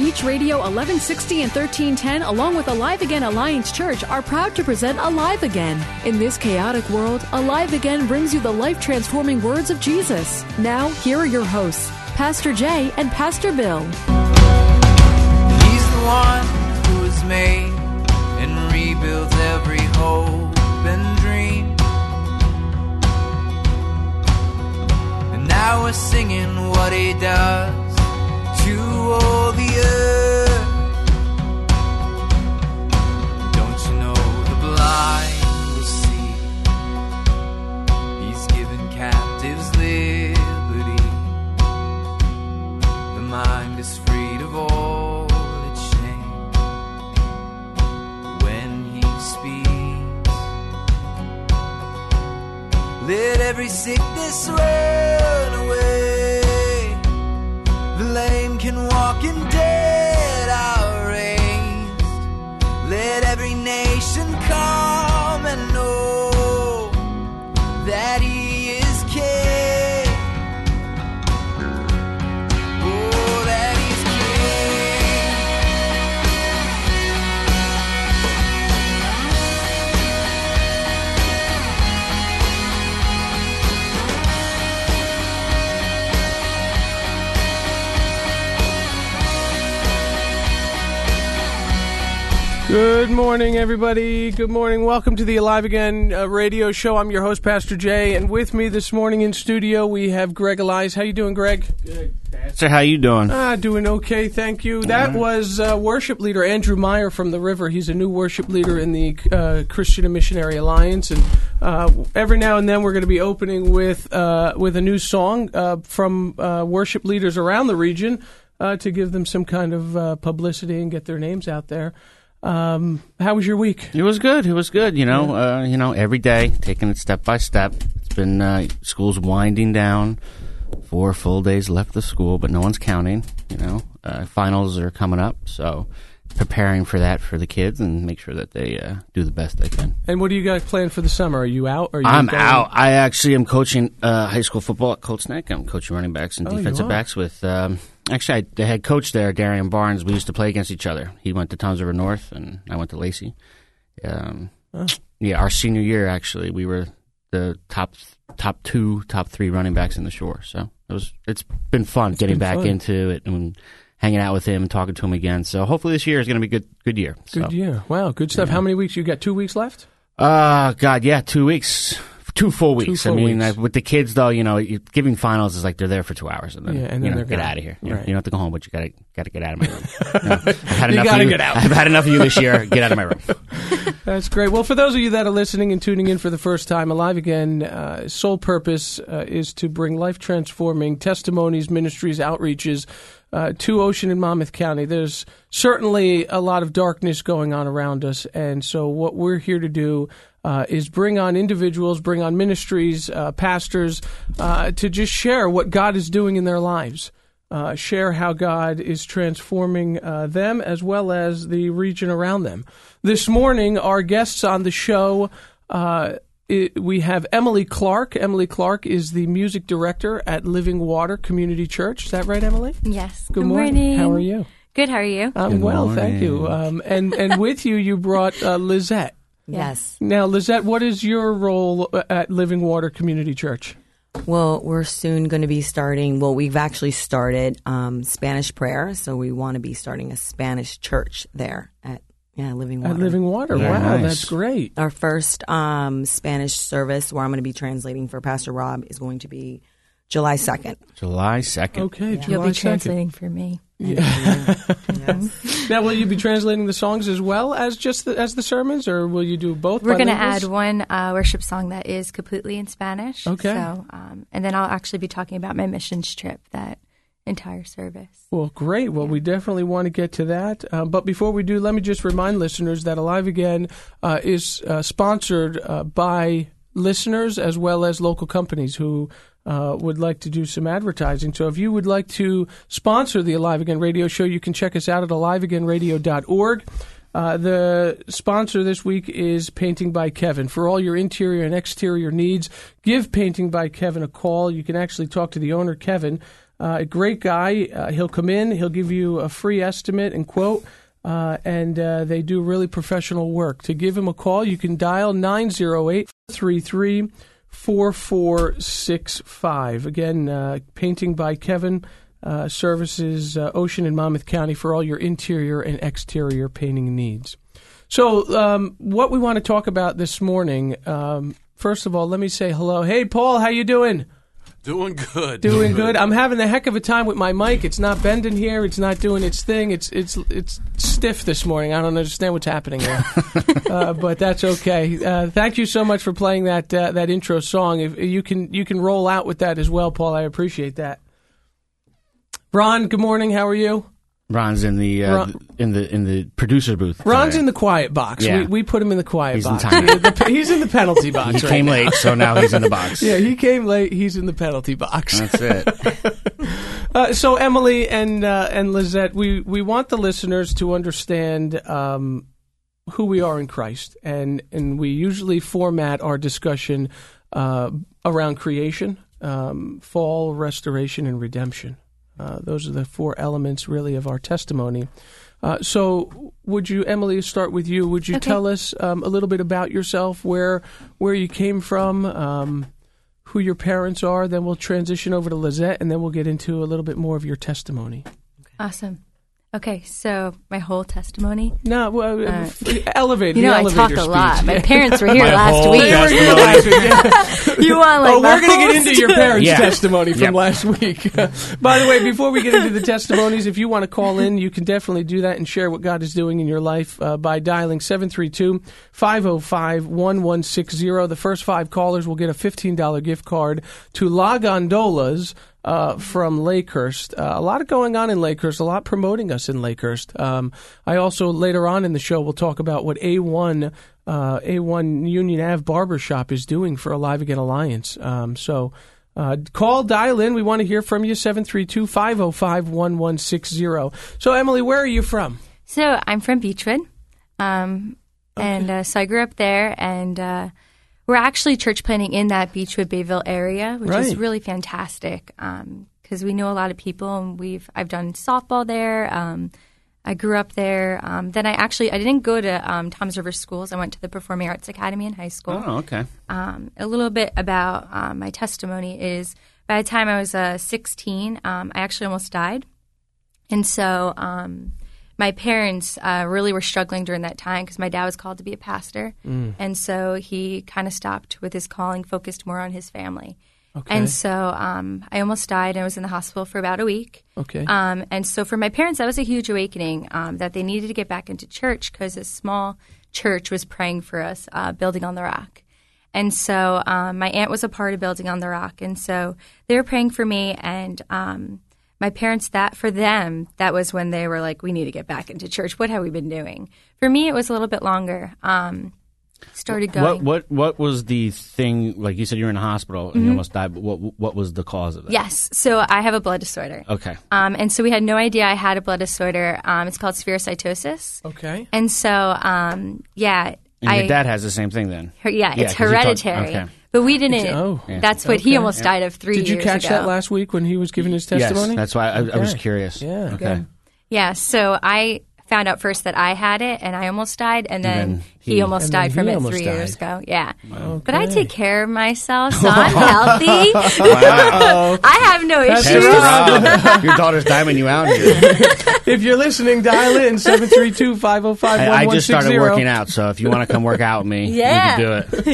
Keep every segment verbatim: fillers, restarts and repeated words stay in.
Beach Radio eleven sixty and thirteen ten, along with Alive Again Alliance Church, are proud to present Alive Again. In this chaotic world, Alive Again brings you the life-transforming words of Jesus. Now, here are your hosts, Pastor Jay and Pastor Bill. He's the one who has made and rebuilds every hope and dream. And now we're singing what he does to all the earth. Don't you know the blind will see? He's given captives liberty. The mind is freed of all its shame when he speaks. Let every sickness run away. The lame can walk and dead are raised. Let every nation come and know that he is king. Oh, that he's Good morning, everybody. Good morning. Welcome to the Alive Again uh, radio show. I'm your host, Pastor Jay, and with me this morning in studio we have Greg Elias. How you doing, Greg? Good. Pastor, how you doing? Ah, doing okay, thank you. That mm-hmm. was uh, worship leader Andrew Meyer from the River. He's a new worship leader in the uh, Christian and Missionary Alliance, and uh, every now and then we're going to be opening with uh, with a new song uh, from uh, worship leaders around the region uh, to give them some kind of uh, publicity and get their names out there. Um, how was your week? It was good. It was good. You know, yeah. uh, you know, every day, taking it step by step. It's been uh, school's winding down. Four full days left of school, but no one's counting. You know, uh, finals are coming up, so preparing for that for the kids and make sure that they uh, do the best they can. And what do you guys plan for the summer? Are you out? Or are you I'm going? out. I actually am coaching uh, high school football at Colts Neck. I'm coaching running backs and oh, defensive backs with. Um, Actually, I, the head coach there, Darian Barnes, we used to play against each other. He went to Toms River North, and I went to Lacey. Um, oh. Yeah, our senior year, actually, we were the top top two, top three running backs in the Shore. So it was, it's been fun it's getting been back fun. into it and hanging out with him and talking to him again. So hopefully this year is going to be a good good year. Good so, year. Wow, good stuff. Yeah. How many weeks? You got two weeks left? Uh, God, yeah, two weeks. Two full weeks. Two full I mean, weeks. Uh, with the kids, though, you know, giving finals is like they're there for two hours and then, yeah, and then you know, they're get gone. out of here. You, right. know, you don't have to go home, but you gotta gotta get out of my room. You know, I've had you enough gotta of you. get out. I've had enough of you this year. Get out of my room. That's great. Well, for those of you that are listening and tuning in for the first time, Alive Again, uh, sole purpose uh, is to bring life-transforming testimonies, ministries, outreaches uh, to Ocean and Monmouth County. There's certainly a lot of darkness going on around us, and so what we're here to do Uh, is bring on individuals, bring on ministries, uh, pastors, uh, to just share what God is doing in their lives, uh, share how God is transforming uh, them as well as the region around them. This morning, our guests on the show, uh, it, we have Emily Clark. Emily Clark is the music director at Living Water Community Church. Is that right, Emily? Yes. Good, Good morning. morning. How are you? Good. How are you? I'm Good well, morning. thank you. Um, and, and with you, you brought uh, Lizette. Yes. Now, Lizette, what is your role at Living Water Community Church? Well, we're soon going to be starting, well, we've actually started um, Spanish prayer, so we want to be starting a Spanish church there at yeah, Living Water. At Living Water, Very wow, nice. That's great. Our first um, Spanish service, where I'm going to be translating for Pastor Rob, is going to be July second. July second. Okay, Yeah. July You'll be second. translating for me. Yeah. Yes. Now, will you be translating the songs as well as just the, as the sermons, or will you do both? We're going to bilinguals? add one uh, worship song that is completely in Spanish. Okay. So, um, and then I'll actually be talking about my missions trip that entire service. Well, great. Well, Yeah. we definitely want to get to that. Um, but before we do, let me just remind listeners that Alive Again uh, is uh, sponsored uh, by listeners as well as local companies who uh, would like to do some advertising. So if you would like to sponsor the Alive Again radio show, you can check us out at alive again radio dot org. Uh, the sponsor this week is Painting by Kevin. For all your interior and exterior needs, give Painting by Kevin a call. You can actually talk to the owner, Kevin, Uh, a great guy. Uh, he'll come in. He'll give you a free estimate and quote. Uh, and uh, they do really professional work. To give him a call, you can dial nine oh eight, three three, four four six five. Again, uh, painting by Kevin uh, services uh, Ocean and Monmouth County for all your interior and exterior painting needs. So um, what we want to talk about this morning, um, first of all, let me say hello. Hey, Paul, how you doing? Doing good. Doing good. I'm having a heck of a time with my mic. It's not bending here. It's not doing its thing. It's it's it's stiff this morning. I don't understand what's happening here, uh, but that's okay. Uh, thank you so much for playing that uh, that intro song. If you can you can roll out with that as well, Paul. I appreciate that. Ron, good morning. How are you? Ron's in the uh, Ron, in the in the producer booth. Ron's today. in the quiet box. Yeah. We, we put him in the quiet he's box. In time. He, the, he's in the penalty box. He right came now. late, so now he's in the box. Yeah, he came late. He's in the penalty box. That's it. uh, so Emily and uh, and Lizette, we, we want the listeners to understand um, who we are in Christ, and and we usually format our discussion uh, around creation, um, fall, restoration, and redemption. Uh, those are the four elements, really, of our testimony. Uh, so, would you, Emily, start with you? Would you Okay. tell us um, a little bit about yourself, where where you came from, um, who your parents are? Then we'll transition over to Lizette, and then we'll get into a little bit more of your testimony. Awesome. Okay, so my whole testimony. No, well, Uh, elevator. You know, the I elevator talk a speech. lot. My parents were here My last whole week. They were here last week. Yeah. You want like Oh, my we're going to whole get into your parents' Yeah. testimony from Yep. last week. By the way, before we get into the testimonies, if you want to call in, you can definitely do that and share what God is doing in your life uh, by dialing seven three two, five oh five, one one six zero. The first five callers will get a fifteen dollars gift card to La Gondolas uh, from Lakehurst. Uh, a lot going on in Lakehurst, a lot promoting us in Lakehurst. Um, I also, later on in the show, will talk about what A one uh, A one Union Ave Barbershop is doing for Alive Again Alliance. Um, so uh, call, dial in. We want to hear from you, seven three two, five oh five, one one six zero. So, Emily, where are you from? So I'm from Beechwood, um, and uh, so I grew up there, and uh, we're actually church planting in that Beechwood Bayville area, which Right. is really fantastic because we know a lot of people, and we've I've done softball there. Um, I grew up there. Um, then I actually I didn't go to um, Toms River Schools. I went to the Performing Arts Academy in high school. Oh, okay. Um, a little bit about um, my testimony is by the time I was uh, sixteen, um, I actually almost died. And so um, my parents uh, really were struggling during that time because my dad was called to be a pastor. Mm. And so he kind of stopped with his calling, focused more on his family. Okay. And so um, I almost died. I was in the hospital for about a week. Okay. Um, and so for my parents, that was a huge awakening um, that they needed to get back into church because a small church was praying for us, uh, Building on the Rock. And so um, my aunt was a part of Building on the Rock. And so they were praying for me. And um, my parents, that for them, that was when they were like, we need to get back into church. What have we been doing? For me, it was a little bit longer. Um Started going. What what what was the thing? Like you said, you were in a hospital and Mm-hmm. you almost died. But what what was the cause of that? Yes. So I have a blood disorder. Okay. Um, and so we had no idea I had a blood disorder. Um, it's called spherocytosis. Okay. And so, um, yeah. And I, your dad has the same thing then. her- yeah, Yeah, it's 'cause you talked- hereditary. okay. But we didn't. Oh. Yeah. That's what he Okay. almost died of three Did you years catch ago. that last week when he was giving his testimony? Yes, that's why I, I was Okay. curious. Yeah. Okay. Yeah. So I found out first that I had it and I almost died, and then, then he, he- almost And then died from he it almost three died. years ago. Yeah. Okay. But I take care of myself, so I'm healthy. Uh-oh. I have no That's issues. right. Rob, your daughter's diamond you out here. If you're listening, dial in seven three two, five oh five, I, one I one just six zero. started working out, so if you want to come work out with me, Yeah. we can do it.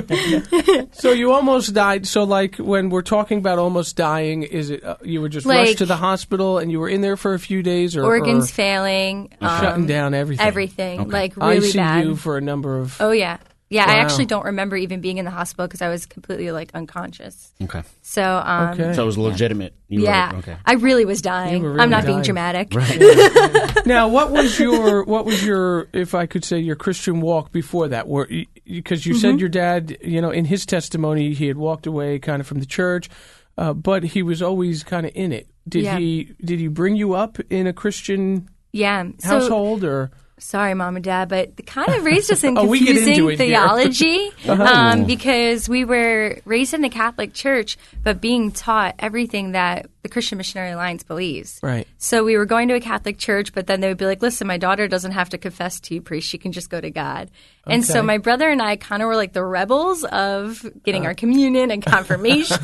Yeah. So you almost died. So, like, when we're talking about almost dying, is it uh, you were just Like- rushed to the hospital and you were in there for a few days, or Organs or failing. Um, shutting down everything? Everything. Okay. Like really I C U bad. for a number of. Oh, yeah. Yeah, I Wow. actually don't remember even being in the hospital because I was completely, like, unconscious. Okay. So, um, Okay. So it was legitimate. You yeah. Were, okay. I really was dying. You were really I'm not being dying. dramatic. Now, what was your what was your, if I could say, your Christian walk before that? Where because you Mm-hmm. said your dad, you know, in his testimony, he had walked away kind of from the church, uh, but he was always kind of in it. Did Yeah. he did he bring you up in a Christian Yeah. So, household, or sorry, Mom and Dad, but they kind of raised us in Oh, we get into confusing it here. theology Uh-huh. um, because we were raised in the Catholic Church, but being taught everything that the Christian Missionary Alliance believes. Right. So we were going to a Catholic church, but then they would be like, listen, my daughter doesn't have to confess to you, priest. She can just go to God. And so Okay. my brother and I kind of were like the rebels of getting our communion and confirmation.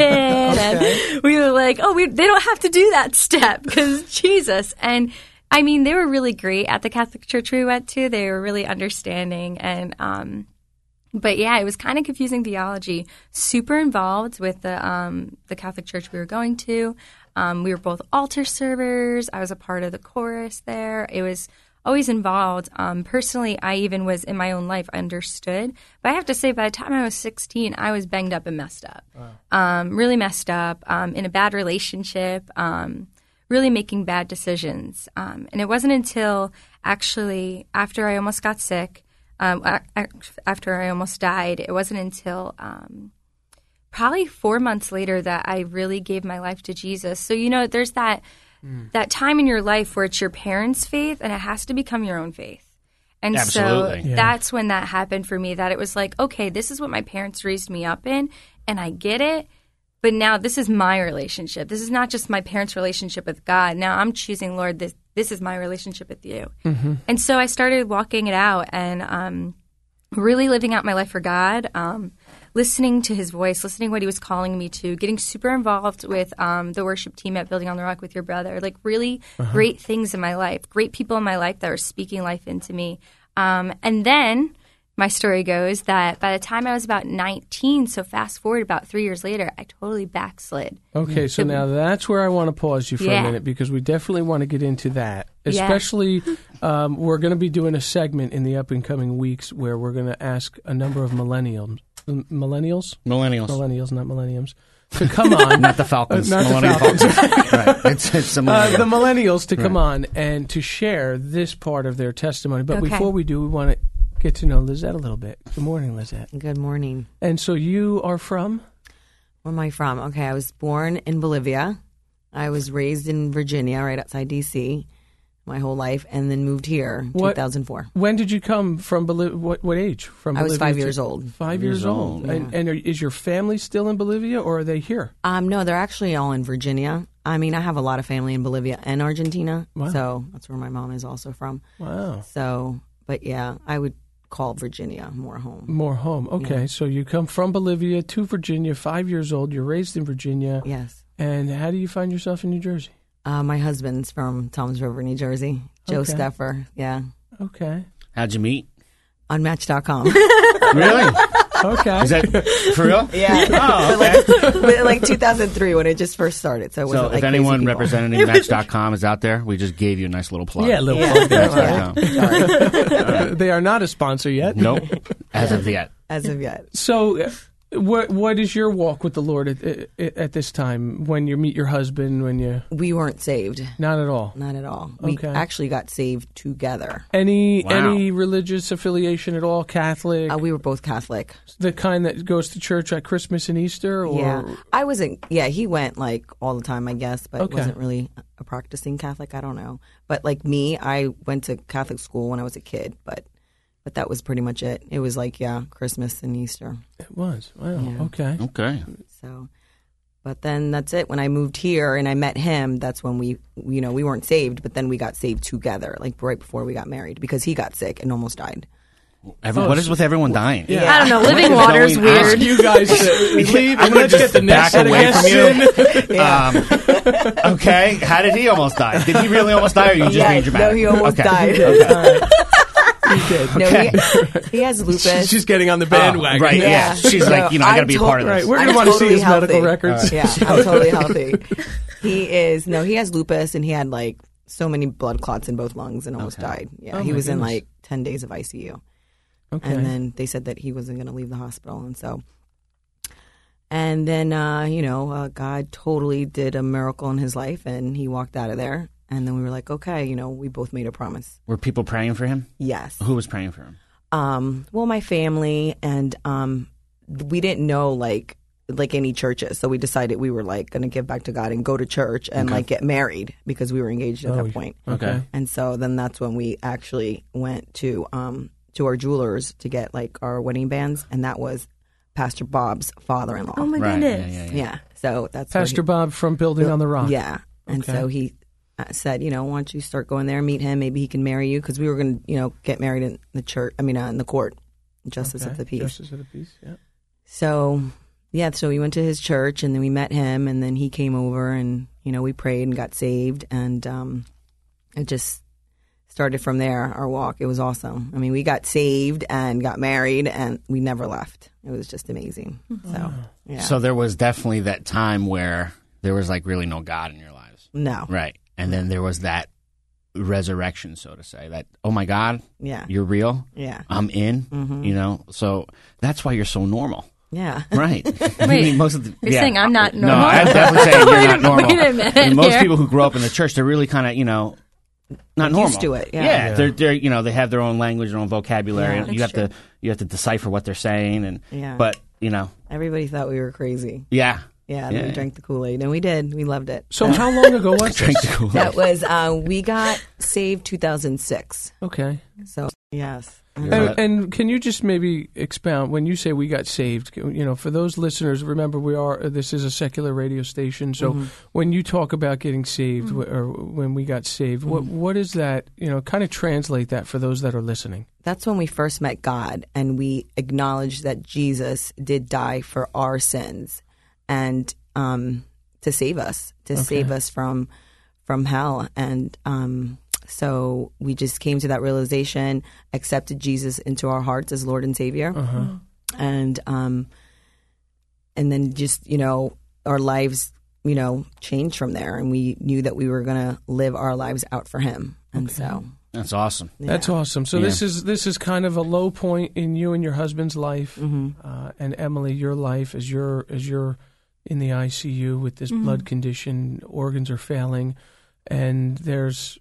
And we were like, oh, we, they don't have to do that step because Jesus. And I mean, they were really great at the Catholic church we went to. They were really understanding. And, um, but yeah, it was kind of confusing theology. Super involved with the um, the Catholic church we were going to. Um, we were both altar servers. I was a part of the chorus there. It was always involved. Um, personally, I even was in my own life understood. But I have to say, by the time I was sixteen, I was banged up and messed up. Wow. Um, really messed up, um, in a bad relationship, um, really making bad decisions. Um, and it wasn't until actually after I almost got sick, um, a- after I almost died, it wasn't until um, probably four months later that I really gave my life to Jesus. So, you know, there's that mm. that time in your life where it's your parents' faith and it has to become your own faith. And Absolutely. so Yeah. that's when that happened for me, that it was like, okay, this is what my parents raised me up in, and I get it. But now this is my relationship. This is not just my parents' relationship with God. Now I'm choosing, Lord, this this is my relationship with you. Mm-hmm. And so I started walking it out and um, really living out my life for God, um, listening to his voice, listening what he was calling me to, getting super involved with um, the worship team at Building on the Rock with your brother, like really uh-huh. great things in my life, great people in my life that were speaking life into me. Um, and then my story goes that by the time I was about nineteen, so fast forward about three years later, I totally backslid. Okay, so now that's where I want to pause you for Yeah. a minute because we definitely want to get into that. Yeah. Especially, um, we're going to be doing a segment in the up and coming weeks where we're going to ask a number of millennials, millennials, Millennials. millennials, not millenniums, to come on. Not the Falcons. Uh, not the Millennial Falcons. right. It's, it's the Uh, millennial. the millennials to come Right. on and to share this part of their testimony. But Okay. before we do, we want to get to know Lizette a little bit. Good morning, Lizette. Good morning. And so you are from? Where am I from? Okay, I was born in Bolivia. I was raised in Virginia, right outside D C, my whole life, and then moved here in What- two thousand four. When did you come from Bolivia? What, what age? From I was Bolivia five to- years old. Five years, Years old. old, And, and are, is your family still in Bolivia or are they here? Um, no, they're actually all in Virginia. I mean, I have a lot of family in Bolivia and Argentina, Wow. so that's where my mom is also from. Wow. So, but yeah, I would call Virginia more home. More home. Okay, Yeah. so you come from Bolivia to Virginia, five years old. You're raised in Virginia. Yes. And how do you find yourself in New Jersey? Uh, my husband's from Toms River, New Jersey. Joe Okay. Steffer. Yeah. Okay. How'd you meet? On Match dot com. Really? Okay. Is that for real? Yeah. Oh, okay. But like two thousand three when it just first started. So it wasn't So like if crazy anyone people. representing Match dot com is out there, we just gave you a nice little plug. Yeah, a little Yeah. plug there. Match dot com. Uh, they are not a sponsor yet. Nope. As of yet. As of yet. So, uh, what what is your walk with the Lord at, at, at this time? When you meet your husband, when you We weren't saved. not at all. Not at all. We Okay. actually got saved together. Any Wow. any religious affiliation at all? Catholic, Uh, we were both Catholic. the kind that goes to church at Christmas and Easter, or Yeah. I wasn't, yeah, he went like all the time, I guess, but Okay. wasn't really a practicing Catholic. I don't know. But like me, I went to Catholic school when I was a kid, but but that was pretty much it. It was like, yeah, Christmas and Easter. it was. Wow. Yeah. Okay. Okay. So, but then that's it. When I moved here and I met him, that's when we, you know, we weren't saved, but then we got saved together, like right before we got married, because he got sick and almost died. Every, Oh, what is with everyone dying? Yeah. I don't know. Living Going water's out. weird. You guys uh, leave I'm and gonna let's get just the next back set of away guests from in. Um, okay. How did he almost die? Did he really almost die, or you just Yeah, being dramatic? no, he almost okay. died. Okay. You did. No, Okay. he, he has lupus. She's just getting on the Oh, bandwagon. right. Yeah. Yeah. She's like, you know, I I'm got to be a to- part of this. Right. We're I'm going to want to see totally his medical healthy. records. Yeah, I'm totally healthy. He is, no, he has lupus and he had like so many blood clots in both lungs and almost Okay. died. Yeah, Oh, he my was in goodness. like ten days of I C U. Okay. And then they said that he wasn't going to leave the hospital. And so, and then, uh, you know, uh, God totally did a miracle in his life and he walked out of there. And then we were like, okay, you know, we both made a promise. Were people praying for him? Yes. Who was praying for him? Um, well, my family and um, we didn't know like like any churches. So we decided we were like going to give back to God and go to church and Okay. like get married because we were engaged at Oh, that point. Okay. And so then that's when we actually went to um to our jewelers to get like our wedding bands, and that was Pastor Bob's father-in-law. Oh my Right. goodness. Yeah, yeah, yeah. Yeah. So that's where Pastor he- Bob from Building on the Rock. Yeah. And Okay. so he uh, said, you know, why don't you start going there, meet him, maybe he can marry you, because we were going to, you know, get married in the church. I mean, uh, in the court, Justice Okay. of the Peace. Justice of the Peace, yeah. So, yeah, so we went to his church, and then we met him, and then he came over, and, you know, we prayed and got saved, and um, it just started from there, our walk. It was awesome. I mean, we got saved and got married, and we never left. It was just amazing. So, yeah. So there was definitely that time where there was like really no God in your lives. no. Right. And then there was that resurrection, so to say, that, oh my God, Yeah. you're real. Yeah. I'm in, Mm-hmm. you know? So that's why you're so normal. Yeah. Right. I Wait, mean, most of the, you're yeah. saying I'm not No, normal? I'm definitely saying you're Wait a- not normal. wait a minute I mean, most here. people who grow up in the church, they're really kind of, you know, not normal. used to it, yeah. Yeah. they're they're you know they have their own language, their own vocabulary. Yeah, you have that's to you have to decipher what they're saying, and Yeah. but you know, Everybody thought we were crazy. yeah, Yeah, Yeah. we drank the Kool-Aid, and we did. We loved it. So how long ago was drink this? the Kool-Aid. That was, uh, we got saved two thousand six. Okay. So, yes. And, But- and can you just maybe expound when you say we got saved? You know, for those listeners, remember we are. This is a secular radio station, so Mm-hmm. when you talk about getting saved, wh- or when we got saved, what Mm-hmm. what is that? You know, kind of translate that for those that are listening. That's when we first met God, and we acknowledged that Jesus did die for our sins and um, to save us, to save us from from hell. And um, so we just came to that realization, accepted Jesus into our hearts as Lord and Savior, and um, and then just you know our lives you know changed from there, and we knew that we were going to live our lives out for Him, and so. That's awesome. That's awesome. So Yeah. this is this is kind of a low point in you and your husband's life, Mm-hmm. uh, and Emily, your life as you're as you're in the I C U with this Mm-hmm. blood condition, organs are failing, and there's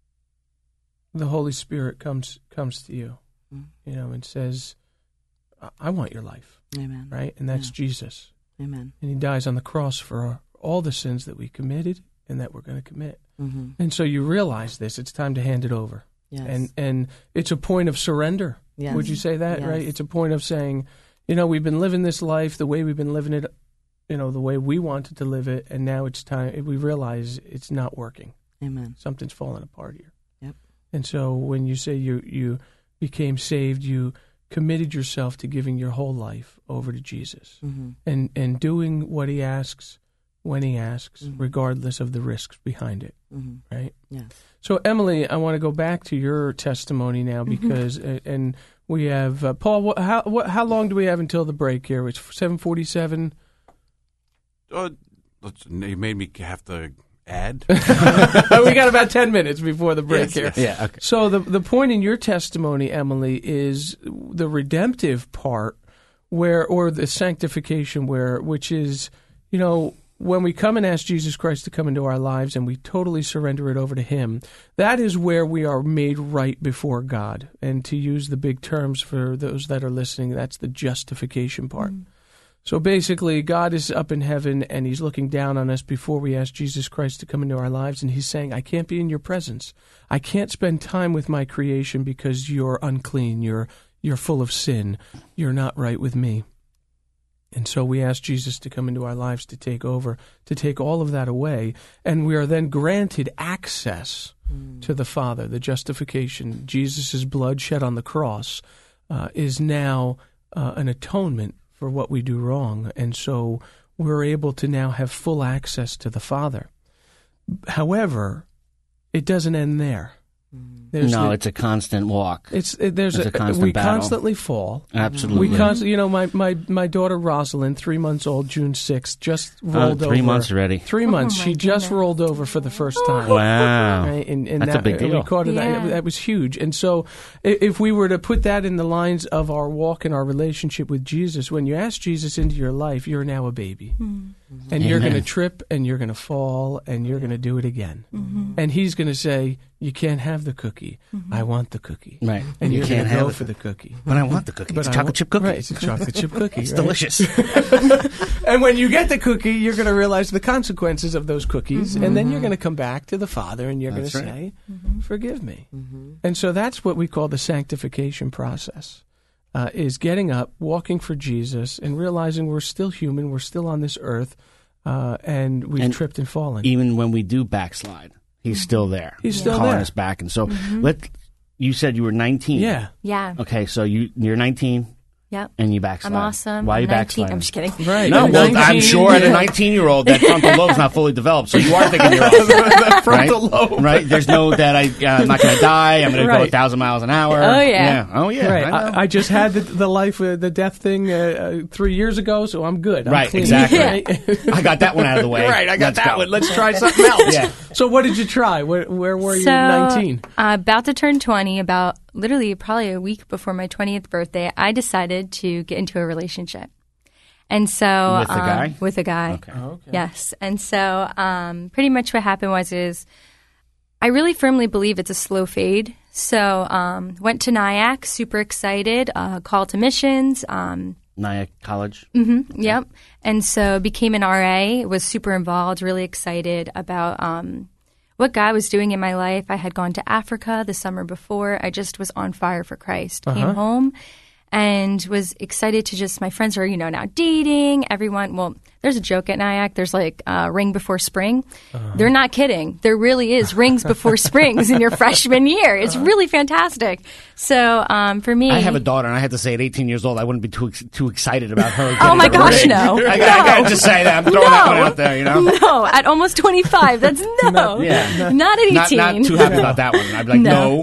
the Holy Spirit comes comes to you, Mm-hmm. you know, and says, "I- "I want your life," Amen. right? And that's Jesus, Amen. and He dies on the cross for all the sins that we committed and that we're going to commit. Mm-hmm. And so you realize this; it's time to hand it over. Yes. And and it's a point of surrender. Yes. Would you say that, Yes. right? It's a point of saying, you know, we've been living this life the way we've been living it, you know, the way we wanted to live it, and now it's time, we realize it's not working. Amen. Something's falling apart here. Yep. And so when you say you, you became saved, you committed yourself to giving your whole life over to Jesus Mm-hmm. and, and doing what He asks when He asks, Mhm. regardless of the risks behind it, Mm-hmm. right? Yes. So, Emily, I want to go back to your testimony now because, uh, and we have uh, Paul. What, how what, how long do we have until the break here? It's seven forty-seven. Uh, let's- you made me have to add. We got about ten minutes before the break Yes, here. yes. Yeah. Okay. So, the the point in your testimony, Emily, is the redemptive part, where or the sanctification, where which is, you know. When we come and ask Jesus Christ to come into our lives and we totally surrender it over to Him, that is where we are made right before God. And to use the big terms for those that are listening, that's the justification part. So basically, God is up in heaven and He's looking down on us before we ask Jesus Christ to come into our lives. And He's saying, I can't be in your presence. I can't spend time with my creation because you're unclean. You're, you're full of sin. You're not right with me. And so we ask Jesus to come into our lives to take over, to take all of that away. And we are then granted access to the Father. The justification, Jesus' blood shed on the cross, uh, is now uh, an atonement for what we do wrong. And so we're able to now have full access to the Father. However, it doesn't end there. There's no, the- it's a constant walk. it's it, there's it's a a, constant we battle. constantly fall. Absolutely. We constantly, you know, my, my, my daughter Rosalind, three months old, June sixth, just rolled Uh, three over. months already. Three months. my She just goodness. rolled over for the first time. Wow. Right? And, and That's a that, big and deal. We caught it, Yeah. that, that was huge. And so, i- if we were to put that in the lines of our walk and our relationship with Jesus, when you ask Jesus into your life, you're now a baby, and you're Amen. going to trip, and you're going to fall, and you're going to do it again, Mm-hmm. and He's going to say, You can't have the cookie. Mm-hmm. I want the cookie. Right. And You you're can't going to go have for it. the cookie. But I want the cookie. But it's a I chocolate want- chip cookie. Right, it's a chocolate chip cookie. It's right? delicious. And when you get the cookie, you're going to realize the consequences of those cookies, and then you're going to come back to the Father, and you're going to That's right. say, Mm-hmm. "Forgive me." And so that's what we call the sanctification process: uh, is getting up, walking for Jesus, and realizing we're still human, we're still on this earth, uh, and we've And tripped and fallen. Even when we do backslide, he's still there. He's still calling there. us back. And so let you said you were nineteen. Yeah, Yeah. Okay, so you you're nineteen Yep. and you backslide. I'm awesome. Why are I'm you nineteen. backsliding? I'm just kidding. right. No, At well, I'm nineteen, sure at a yeah. nineteen-year-old that frontal lobe's not fully developed, so you are thinking you're awesome. That frontal right? lobe. Right? There's no that I, uh, I'm not going to die. I'm going to go Right. a thousand miles an hour. Oh, yeah. Oh, yeah. Right. I know. I, I just had the, the life, uh, the death thing uh, uh, three years ago, so I'm good. I'm Right, clean. exactly. Right? I got that one out of the way. Right, I got Let's that go. one. Let's try something else. Yeah. So what did you try? Where, where were you So, at nineteen? uh, about to turn twenty, about literally probably a week before my twentieth birthday, I decided to get into a relationship. And so With a um, guy? with a guy. Okay. Okay. Yes. And so um, pretty much what happened was is I really firmly believe it's a slow fade. So um, went to NIAC, super excited, uh, call to missions. Um, Nyack College. Mm-hmm. Yep. And so became an R A, was super involved, really excited about um, what God was doing in my life. I had gone to Africa the summer before. I just was on fire for Christ. Came home and was excited to just, my friends are, you know, now dating. Everyone, well, there's a joke at NIAC. There's like uh, ring before spring. They're not kidding. There really is rings before springs in your freshman year. It's really fantastic. So um, for me, I have a daughter, and I had to say at eighteen years old, I wouldn't be too ex- too excited about her. Oh getting my a gosh, ring. no. I, I gotta just say that. I'm throwing that one out there, you know? No, at almost twenty-five. That's no. Yeah. Not at Not, eighteen. not too happy about that one. I'd be like, No.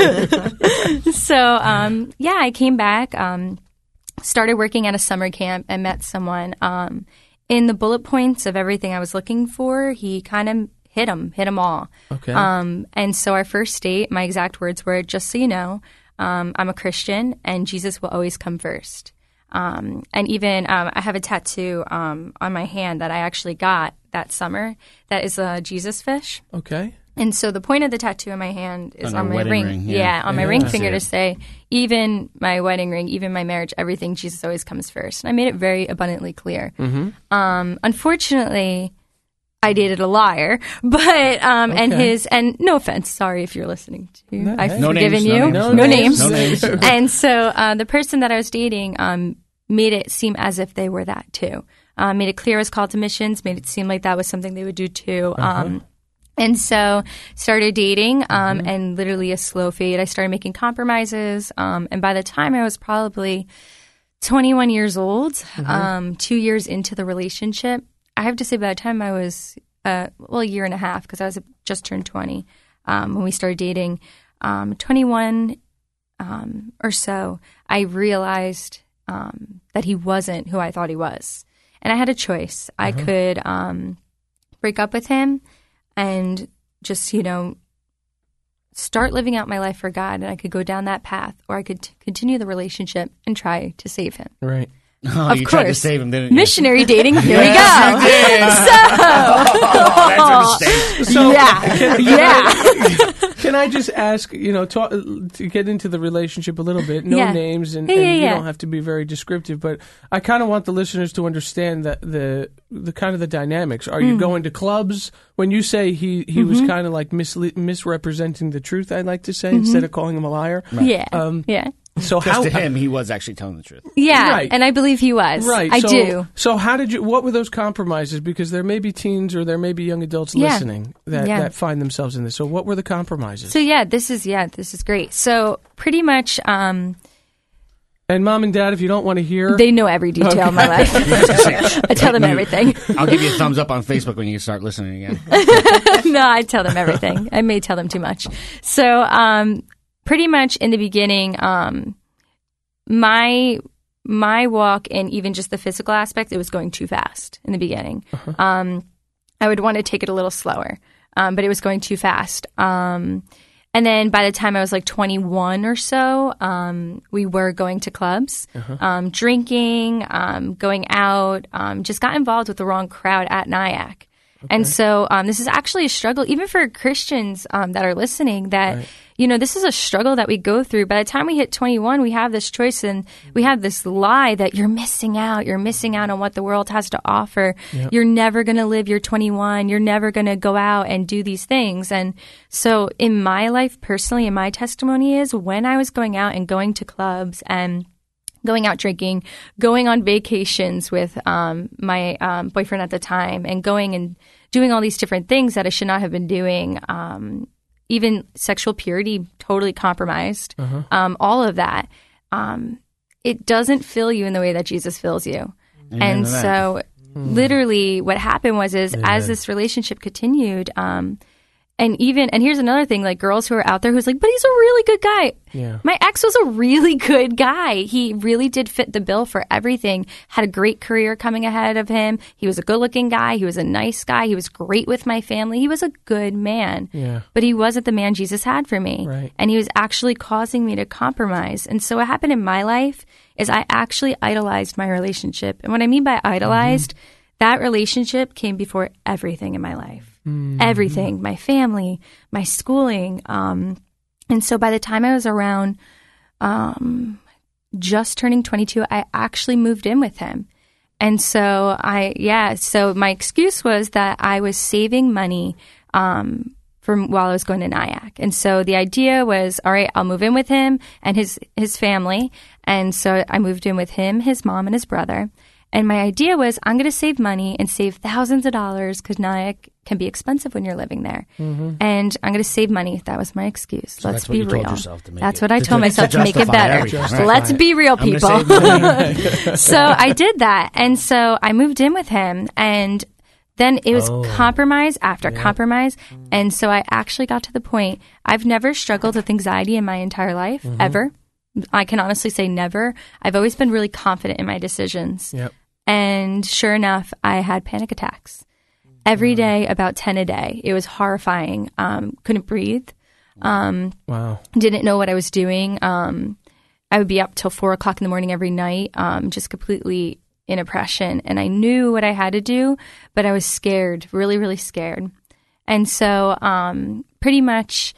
no. So, um, yeah, I came back, um, started working at a summer camp and met someone. Um, in the bullet points of everything I was looking for, he kind of hit them, hit them all. Okay. Um, and so our first date, my exact words were, just so you know, um, I'm a Christian and Jesus will always come first. Um, and even um, I have a tattoo um, on my hand that I actually got that summer that is a Jesus fish. Okay. And so the point of the tattoo on my hand is On on, your my wedding ring. ring, Yeah, yeah. on my Yeah. ring I finger see to it. say, even my wedding ring, even my marriage, everything, Jesus always comes first. And I made it very abundantly clear. Mm-hmm. Um, unfortunately, I dated a liar, but um, and Okay. his and no offense, sorry if you're listening to, No, I've hey. No forgiven names, you, no names. names, No names. and so uh, the person that I was dating um, made it seem as if they were that too. Uh, made it clear as call to missions. Made it seem like that was something they would do too. Um, and so started dating, um, and literally a slow fade. I started making compromises, um, and by the time I was probably twenty-one years old, um, two years into the relationship, I have to say by the time I was uh, well a year and a half because I was just turned twenty um, when we started dating. Um, twenty-one um, or so, I realized um, that he wasn't who I thought he was, and I had a choice. I could um, break up with him and just you know start living out my life for God, and I could go down that path, or I could t- continue the relationship and try to save him. Right. Oh, Of you tried to course. save him, didn't you? Missionary dating, here Yes, we go. Oh, that's a mistake. So, Yeah, yeah. Can I just ask, you know, talk, to get into the relationship a little bit? No Yeah. names, and, Yeah, and yeah, you yeah. don't have to be very descriptive. But I kind of want the listeners to understand that the the kind of the dynamics. Are Hmm. you going to clubs when you say he he was Mm-hmm. kind of like misle- misrepresenting the truth? I'd like to say instead of calling him a liar. Yeah, Um, yeah, So Because how to him, he was actually telling the truth. yeah. Right. And I believe he was. Right. I so, do. So how did you? What were those compromises? Because there may be teens or there may be young adults Yeah. listening that, Yeah. that find themselves in this. So what were the compromises? So yeah, this is yeah, this is great. So pretty much, um, and mom and dad, if you don't want to hear, they know every detail of my life. I tell them everything. I'll give you a thumbs up on Facebook when you start listening again. No, I tell them everything. I may tell them too much. So, um, pretty much in the beginning, um, my my walk and even just the physical aspect, it was going too fast in the beginning. Um, I would want to take it a little slower, um, but it was going too fast. Um, and then by the time I was like twenty-one or so, um, we were going to clubs, um, drinking, um, going out, um, just got involved with the wrong crowd at NIAC. And so um, this is actually a struggle, even for Christians um, that are listening, that, right. you know, this is a struggle that we go through. By the time we hit twenty-one, we have this choice and we have this lie that you're missing out. You're missing out on what the world has to offer. Yep. You're never going to live your twenty-one. You're never going to go out and do these things. And so in my life personally, and my testimony is when I was going out and going to clubs and going out drinking, going on vacations with um, my um, boyfriend at the time, and going and doing all these different things that I should not have been doing, um, even sexual purity, totally compromised, uh-huh. um, all of that. Um, it doesn't fill you in the way that Jesus fills you. Amen. And so hmm. literally what happened was is Amen. As this relationship continued, um, and even, and here's another thing, like girls who are out there who's like, but he's a really good guy. Yeah. My ex was a really good guy. He really did fit the bill for everything. Had a great career coming ahead of him. He was a good looking guy. He was a nice guy. He was great with my family. He was a good man. Yeah. But he wasn't the man Jesus had for me. Right. And he was actually causing me to compromise. And so what happened in my life is I actually idolized my relationship. And what I mean by idolized, mm-hmm. that relationship came before everything in my life. Mm-hmm. Everything, my family, my schooling. Um, and so by the time I was around um, just turning twenty-two, I actually moved in with him. And so I, yeah, so my excuse was that I was saving money um, from while I was going to Nyack. And so the idea was, all right, I'll move in with him and his, his family. And so I moved in with him, his mom, and his brother. And my idea was I'm going to save money and save thousands of dollars because Nyack can be expensive when you're living there. Mm-hmm. And I'm going to save money. That was my excuse. So Let's that's be what you real. Told yourself to make that's it. what I to, told to, myself to, to make it better. Right. Let's be real, people. So I did that. And so I moved in with him. And then it was oh. compromise after yeah. compromise. And so I actually got to the point, I've never struggled with anxiety in my entire life, mm-hmm. ever. I can honestly say never. I've always been really confident in my decisions. Yep. And sure enough, I had panic attacks every day, about ten a day. It was horrifying. Um, couldn't breathe. Um, wow. Didn't know what I was doing. Um, I would be up till four o'clock in the morning every night, um, just completely in oppression. And I knew what I had to do, but I was scared, really, really scared. And so um, pretty much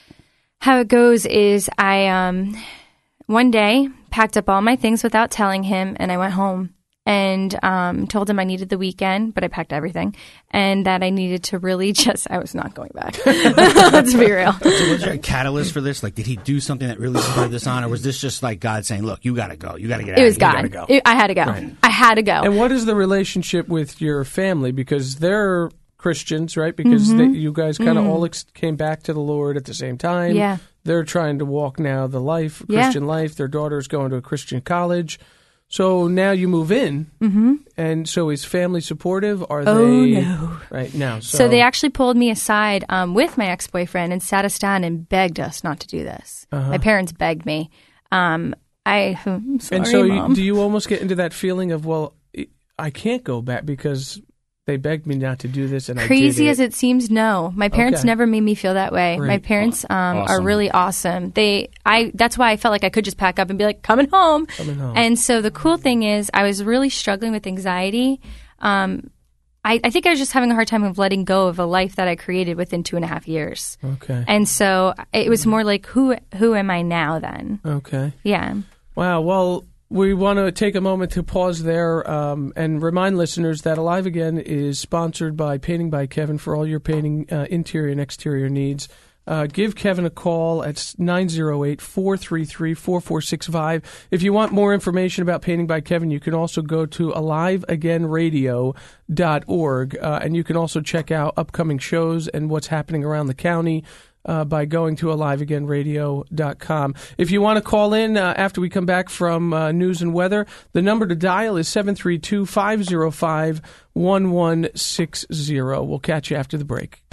how it goes is I um, one day packed up all my things without telling him, and I went home. And um, told him I needed the weekend, but I packed everything, and that I needed to really just, I was not going back. Let's be real. So was there a catalyst for this? Like, did he do something that really spurred this on, or was this just like God saying, look, you got to go. You got to get out. It was you God. Go. It, I had to go. Right. I had to go. And what is the relationship with your family? Because they're Christians, right? Because mm-hmm. they, you guys kind of mm. all ex- came back to the Lord at the same time. Yeah. They're trying to walk now the life, Christian yeah. life. Their daughter's going to a Christian college. So now you move in, mm-hmm. and so is family supportive? Are oh, they no. right now? So. so they actually pulled me aside um, with my ex-boyfriend and sat us down and begged us not to do this. Uh-huh. My parents begged me. Um, I, I'm sorry, and so Mom. You, do you almost get into that feeling of, well, I can't go back because they begged me not to do this, and crazy I did it. as it seems, no. My parents okay. never made me feel that way. Great. My parents um, awesome. are really awesome. They, I. That's why I felt like I could just pack up and be like, coming home. Coming home. And so the cool thing is, I was really struggling with anxiety. Um, I, I think I was just having a hard time of letting go of a life that I created within two and a half years. Okay. And so it was more like, who who am I now then? Okay. Yeah. Wow. Well. We want to take a moment to pause there um, and remind listeners that Alive Again is sponsored by Painting by Kevin for all your painting uh, interior and exterior needs. Uh, give Kevin a call at nine oh eight, four three three, four four six five. If you want more information about Painting by Kevin, you can also go to alive again radio dot org, uh, and you can also check out upcoming shows and what's happening around the county. Uh, by going to alive again radio dot com. If you want to call in uh, after we come back from uh, news and weather, the number to dial is seven three two, five oh five, one one six oh. We'll catch you after the break.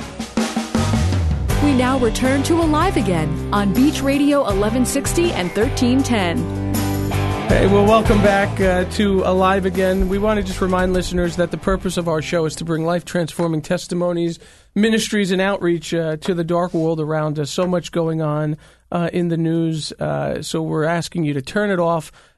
We now return to Alive Again on Beach Radio eleven sixty and thirteen ten. Hey, well, welcome back uh, to Alive Again. We want to just remind listeners that the purpose of our show is to bring life-transforming testimonies, ministries, and outreach uh, to the dark world around us. So much going on uh, in the news, uh, so we're asking you to turn it off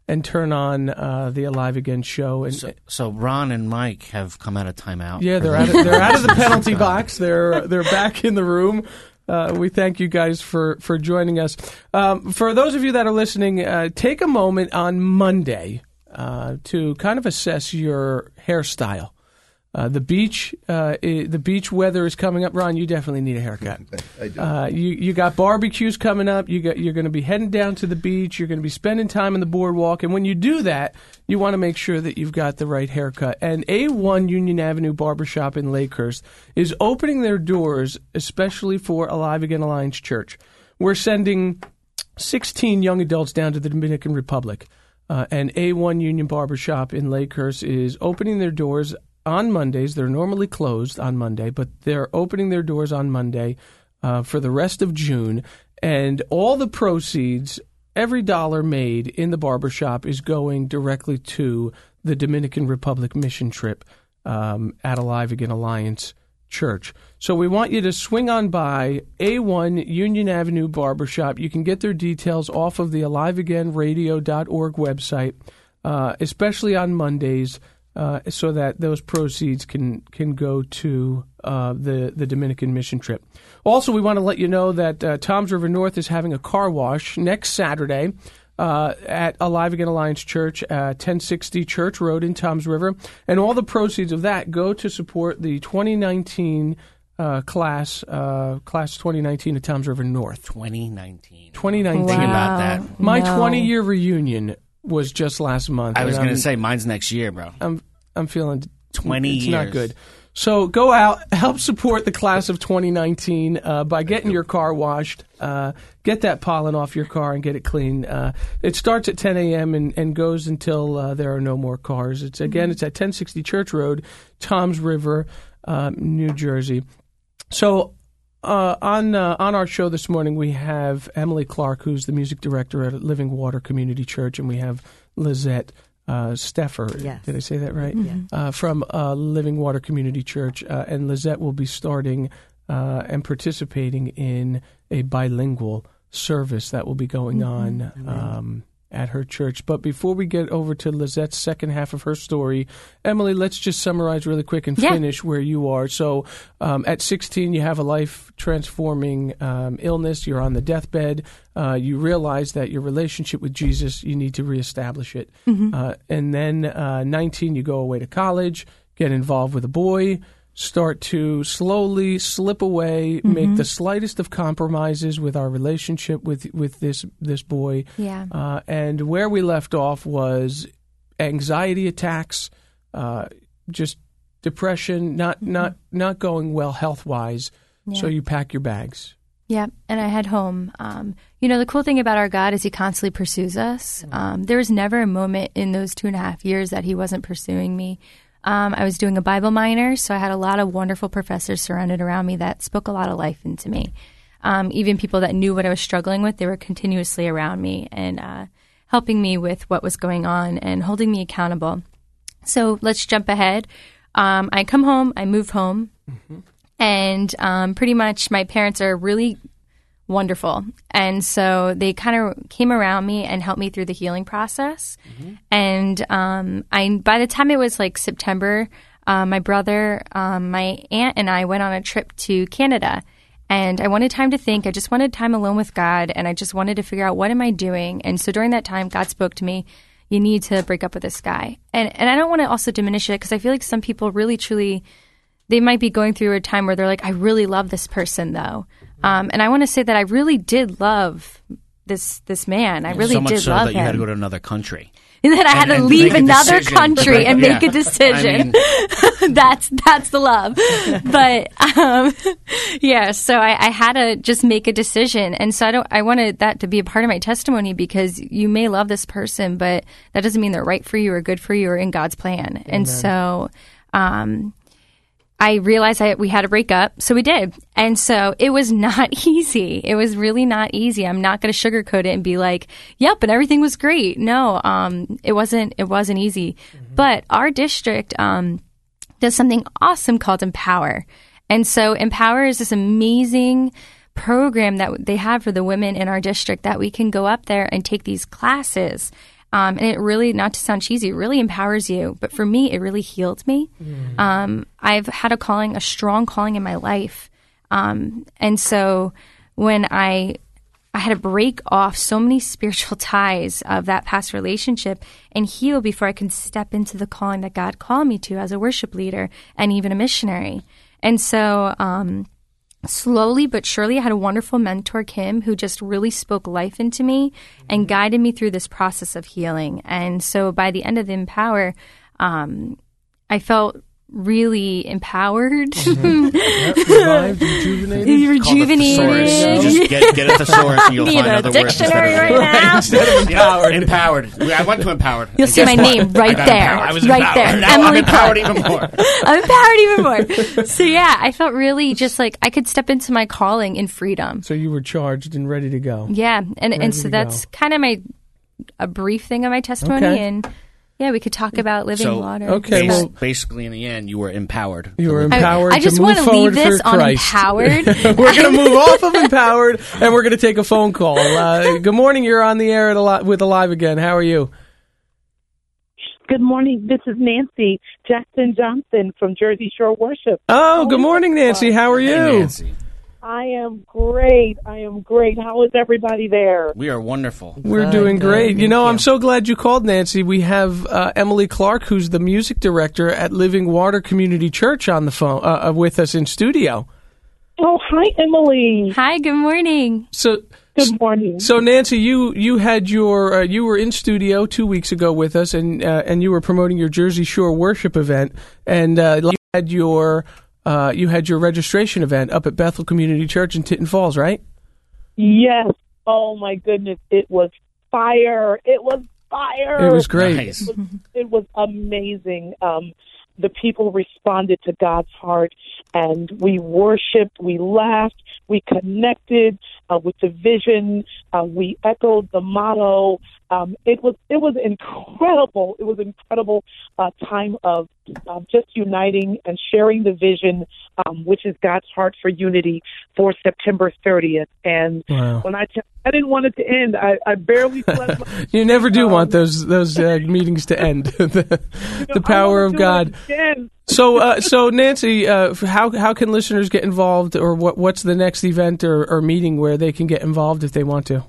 and turn on uh, the Alive Again show. And So, so Ron and Mike have come out of timeout. yeah, they're out of, they're out of the penalty box. They're they're back in the room. Uh, we thank you guys for, for joining us. Um, for those of you that are listening, uh, take a moment on Monday uh, to kind of assess your hairstyle. Uh, the beach, uh, I- the beach weather is coming up. Ron, you definitely need a haircut. I do. Uh, you you got barbecues coming up. You got you're going to be heading down to the beach. You're going to be spending time on the boardwalk. And when you do that, you want to make sure that you've got the right haircut. And A one Union Avenue Barbershop in Lakehurst is opening their doors, especially for Alive Again Alliance Church. We're sending sixteen young adults down to the Dominican Republic. Uh, and A one Union Barbershop in Lakehurst is opening their doors on Mondays. They're normally closed on Monday, but they're opening their doors on Monday uh, for the rest of June. And all the proceeds, every dollar made in the barbershop is going directly to the Dominican Republic mission trip um, at Alive Again Alliance Church. So we want you to swing on by A one Union Avenue Barbershop. You can get their details off of the alive again radio dot org website, uh, especially on Mondays, uh, so that those proceeds can can go to uh, the, the Dominican mission trip. Also, we want to let you know that uh, Toms River North is having a car wash next Saturday uh, at Alive Again Alliance Church, uh, ten sixty Church Road in Toms River. And all the proceeds of that go to support the twenty nineteen uh, class, uh, class twenty nineteen of Toms River North. twenty nineteen. twenty nineteen. Think about that. My No. twenty-year reunion was just last month. I was and going to I'm- say mine's next year, bro. I'm I'm feeling twenty it's years. not good. So go out, help support the class of twenty nineteen uh, by getting your car washed. Uh, get that pollen off your car and get it clean. Uh, it starts at ten a.m. and, and goes until uh, there are no more cars. It's again, it's at ten sixty Church Road, Toms River, uh, New Jersey. So uh, on uh, on our show this morning, we have Emily Clark, who's the music director at Living Water Community Church, and we have Lizette uh, Steffer. Yes. Did I say that right? Yeah. Uh, from uh, Living Water Community Church. Uh, and Lizette will be starting uh, and participating in a bilingual service that will be going on um, at her church. But before we get over to Lizette's second half of her story, Emily, let's just summarize really quick and Yeah. finish where you are. So um, at sixteen, you have a life-transforming um, illness. You're on the deathbed. Uh, you realize that your relationship with Jesus, you need to reestablish it. Uh, and then uh, nineteen, you go away to college, get involved with a boy, start to slowly slip away, make the slightest of compromises with our relationship with with this this boy. Yeah. Uh, and where we left off was anxiety attacks, uh, just depression, not not not going well health wise. So Yeah. you pack your bags. Yeah, and I head home. Um, you know, the cool thing about our God is He constantly pursues us. Um, there was never a moment in those two and a half years that He wasn't pursuing me. Um, I was doing a Bible minor, so I had a lot of wonderful professors surrounded around me that spoke a lot of life into me. Um, even people that knew what I was struggling with, they were continuously around me and uh, helping me with what was going on and holding me accountable. So let's jump ahead. Um, I come home, I move home. And um, pretty much my parents are really wonderful. And so they kind of came around me and helped me through the healing process. And um, I, by the time it was like September, uh, my brother, um, my aunt, and I went on a trip to Canada. And I wanted time to think. I just wanted time alone with God. And I just wanted to figure out, what am I doing? And so during that time, God spoke to me, you need to break up with this guy. And, and I don't want to also diminish it, because I feel like some people really, truly, they might be going through a time where they're like, I really love this person, though. Um, and I want to say that I really did love this this man. I really so much did so love that him. you had to go to another country. And then I had and- to and leave make a another decision. country and Yeah. make a decision. I mean, that's that's the love. But um, yeah, so I, I had to just make a decision, and so I don't. I wanted that to be a part of my testimony, because you may love this person, but that doesn't mean they're right for you or good for you or in God's plan. And so. Um, I realized I, we had to break up, so we did. And so it was not easy. It was really not easy. I'm not going to sugarcoat it and be like, yep, and everything was great. No, um, it wasn't, it wasn't easy. Mm-hmm. But our district um, does something awesome called Empower. And so Empower is this amazing program that they have for the women in our district, that we can go up there and take these classes. Um, and it really, not to sound cheesy, it really empowers you. But for me, it really healed me. Mm. Um, I've had a calling, a strong calling in my life. Um, and so when I I had to break off so many spiritual ties of that past relationship and heal before I could step into the calling that God called me to as a worship leader and even a missionary. And so um, slowly but surely, I had a wonderful mentor, Kim, who just really spoke life into me and guided me through this process of healing. And so by the end of the Empower, um, I felt really empowered. Mm-hmm. Yep, revived, rejuvenated. Rejuvenated. Just get, get at the source and you'll Need find a other words. dictionary right now. Instead of empowered. Empowered. I went to empowered. You'll see my name right I got there. empowered. I was right empowered. there. Now Emily I'm empowered Clark. even more. I'm empowered even more. So yeah, I felt really just like I could step into my calling in freedom. So you were charged and ready to go. Yeah, and Ready and so to that's go. kind of my a brief thing of my testimony, Okay. and yeah, we could talk about living So, water. okay, Bas- well- basically, in the end, you were empowered. You were to live. empowered I, I just to move want to forward leave this for on Christ. empowered. We're going to move off of empowered, and we're going to take a phone call. Uh, good morning. You're on the air at Ali- with Alive Again. How are you? Good morning. This is Nancy Jackson Johnson from Jersey Shore Worship. Oh, good morning, Nancy. How are you? Hey, Nancy. I am great. I am great. How is everybody there? We are wonderful. We're Good, doing good. great. You Thank know, you. I'm so glad you called, Nancy. We have uh, Emily Clark, who's the music director at Living Water Community Church, on the phone uh, uh, with us in studio. Oh, hi, Emily. Hi, good morning. So, Good morning. so Nancy, you you had your uh, you were in studio two weeks ago with us, and uh, and you were promoting your Jersey Shore worship event, and uh, you had your uh, you had your registration event up at Bethel Community Church in Tinton Falls, right? Yes. Oh, my goodness. It was fire. It was fire. It was great. Nice. It was, it was amazing. Um, the people responded to God's heart, and we worshiped, we laughed, we connected uh, with the vision, uh, we echoed the motto. Um, it was it was incredible. It was an incredible uh, time of uh, just uniting and sharing the vision, um, which is God's heart for unity for September thirtieth. And Wow. when I t- I didn't want it to end. I, I barely slept. My- You never do Um, want those those uh, meetings to end. the, you know, the power I of wanna God. do it again. So, uh, so Nancy, uh, how how can listeners get involved, or what what's the next event or, or meeting where they can get involved if they want to?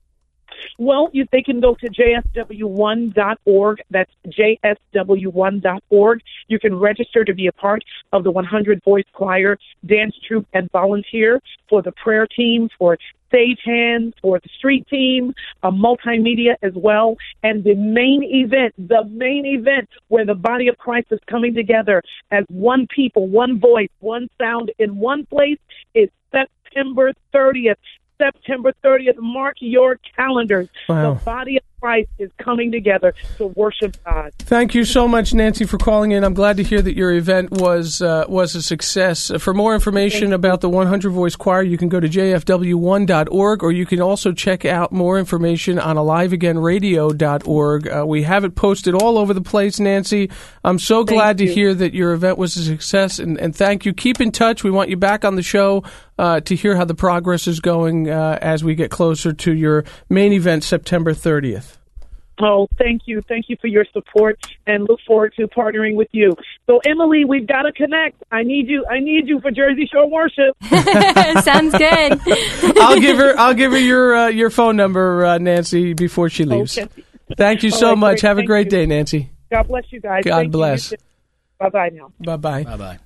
Well, you, they can go to J S W one dot org. That's J S W one dot org. You can register to be a part of the one hundred Voice Choir, dance troupe, and volunteer for the prayer team, for stagehands, for the street team, uh, multimedia as well. And the main event, the main event where the body of Christ is coming together as one people, one voice, one sound in one place is September thirtieth. September thirtieth. Mark your calendars. Wow. The body of Christ is coming together to worship God. Thank you so much, Nancy, for calling in. I'm glad to hear that your event was uh, was a success. For more information about the one hundred Voice Choir, you can go to J F W one dot org, or you can also check out more information on alive again radio dot org. Uh, we have it posted all over the place, Nancy. I'm so glad to you. hear that your event was a success, and, and thank you. Keep in touch. We want you back on the show uh, to hear how the progress is going uh, as we get closer to your main event, September thirtieth. Oh, thank you. Thank you for your support, and look forward to partnering with you. So, Emily, we've got to connect. I need you. I need you for Jersey Shore Worship. Sounds good. I'll give her. I'll give her your uh, your phone number, uh, Nancy, before she leaves. Okay. Thank you All so right, much. great. Have a Thank great you. day, Nancy. God bless you guys. God Thank bless. You. Bye bye now. Bye bye. Bye bye.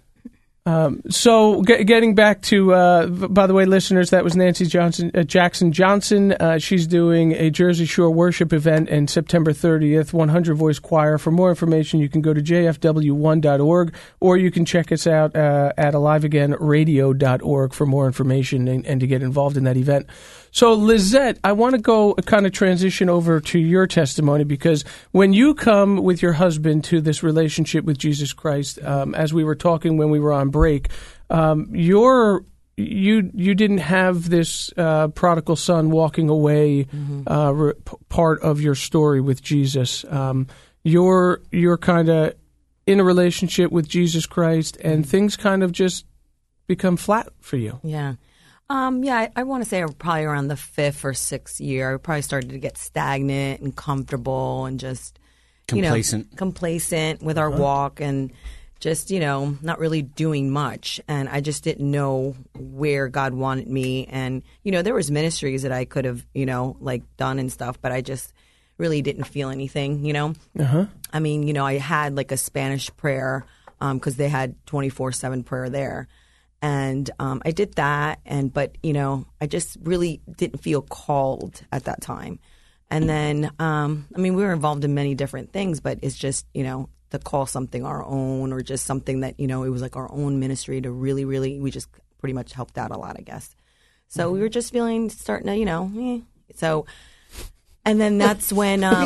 Um, so, g- getting back to, uh, v- by the way, listeners, that was Nancy Johnson, uh, Jackson Johnson. Uh, she's doing a Jersey Shore worship event on September thirtieth, one hundred Voice Choir. For more information, you can go to J F W one dot org, or you can check us out uh, at alive again radio dot org for more information and, and to get involved in that event. So, Lizette, I want to go kind of transition over to your testimony, because when you come with your husband to this relationship with Jesus Christ, um, as we were talking when we were on break, um, you're, you you didn't have this uh, prodigal son walking away mm-hmm. uh, re- p- part of your story with Jesus. Um, you're you're kind of in a relationship with Jesus Christ, and things kind of just become flat for you. Yeah. Um, yeah, I, I want to say probably around the fifth or sixth year, I probably started to get stagnant and comfortable and just Complacent. you know, complacent with our walk and just, you know, not really doing much. And I just didn't know where God wanted me. And, you know, there was ministries that I could have, you know, like done and stuff, but I just really didn't feel anything, you know. Uh-huh. I mean, you know, I had like a Spanish prayer because um, they had twenty-four seven prayer there. And um, I did that, and but, you know, I just really didn't feel called at that time. And then, um, I mean, we were involved in many different things, but it's just, you know, to call something our own or just something that, you know, it was like our own ministry to really, really, we just pretty much helped out a lot, I guess. So mm-hmm. we were just feeling, starting to, you know, eh. so... And then that's when um,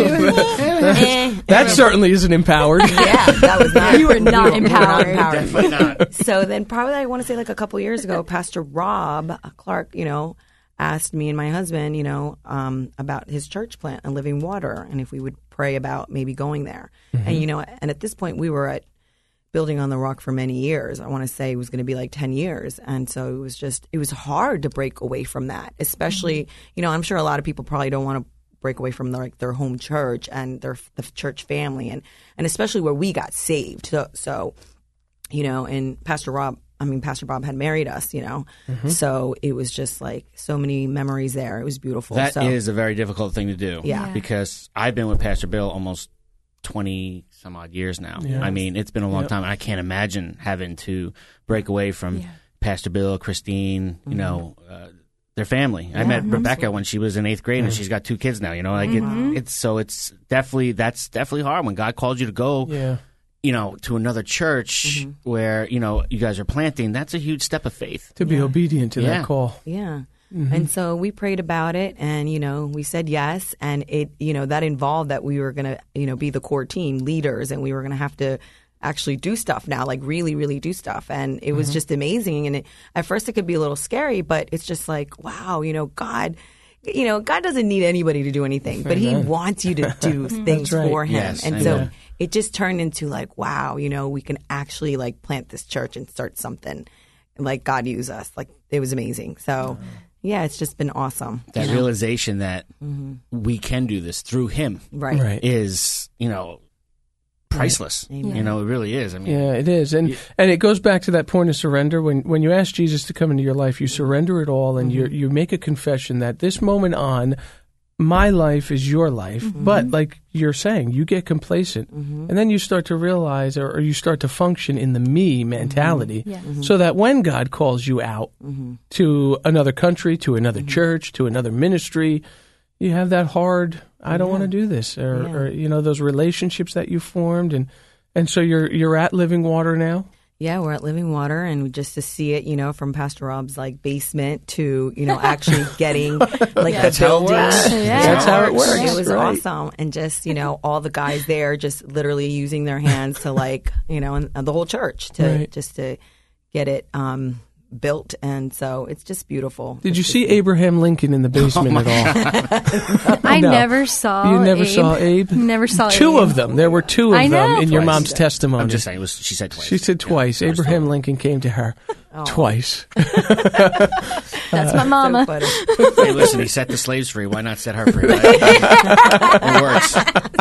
eh, that certainly isn't empowered. Yeah, that was not. You were not we were empowered. Not empowered. Definitely not. So then, probably I want to say like a couple years ago, Pastor Rob Clark, you know, asked me and my husband, you know, um, about his church plant and Living Water, and if we would pray about maybe going there. Mm-hmm. And you know, and at this point, we were at Building on the Rock for many years. I want to say it was going to be like ten years. And so it was just, it was hard to break away from that, especially, mm-hmm. you know, I'm sure a lot of people probably don't want to break away from their, like their home church and their the church family, and and especially where we got saved. So, so you know, and Pastor Rob, I mean, Pastor Bob had married us, you know, mm-hmm. so it was just like so many memories there. It was beautiful. That so, is a very difficult thing to do. Yeah. Because I've been with Pastor Bill almost twenty some odd years now. Yes. I mean, it's been a long yep. time. And I can't imagine having to break away from yeah. Pastor Bill, Christine, you mm-hmm. know, uh, their family. Yeah, I met absolutely. Rebecca when she was in eighth grade, and she's got two kids now. You know, like Mm-hmm. it, it's so it's definitely that's definitely hard when God calls you to go. Yeah. You know, to another church Mm-hmm. where you know you guys are planting. That's a huge step of faith. To be obedient to Yeah. that call. Yeah. Mm-hmm. And so we prayed about it, and, you know, we said yes. And it, you know, that involved that we were going to, you know, be the core team leaders, and we were going to have to actually do stuff now, like really, really do stuff. And it was Mm-hmm. just amazing. And it, at first it could be a little scary, but it's just like, wow, you know, God, you know, God doesn't need anybody to do anything, but he wants you to do things right. for him. Yes, and amen. so it just turned into like, wow, you know, we can actually like plant this church and start something, and like God use us. Like it was amazing. So yeah, it's just been awesome. That you know? realization that we can do this through Him Right. Right. is, you know, priceless. Amen. You know, it really is. I mean, Yeah, it is, and and it goes back to that point of surrender. When when you ask Jesus to come into your life, you surrender it all, and you you make a confession that this moment on, my life is your life. But like you're saying, you get complacent, and then you start to realize, or, or you start to function in the me mentality, Yeah. so that when God calls you out to another country, to another church, to another ministry, you have that hard, I don't want to do this, or, Yeah. or you know, those relationships that you formed, and and so you're you're at Living Water now. Yeah, we're at Living Water, and just to see it, you know, from Pastor Rob's like basement to, you know, actually getting like That's the how it building. works. Yeah. That's how it works. It was Right. awesome, and just, you know, all the guys there just literally using their hands to like, you know, and, and the whole church to Right. just to get it um, built, and so it's just beautiful. Did you It's see just- Abraham Lincoln in the basement at all? I No. never saw. You never Abe. saw Abe? Never saw Two Abe. of them. There were two of I them know. in your Twice. mom's testimony. I'm just saying, it was, she said twice. She said twice. Yeah, I was Abraham told. Lincoln came to her twice. That's my mama. So funny. Hey, listen, he set the slaves free. Why not set her free? Right? It works.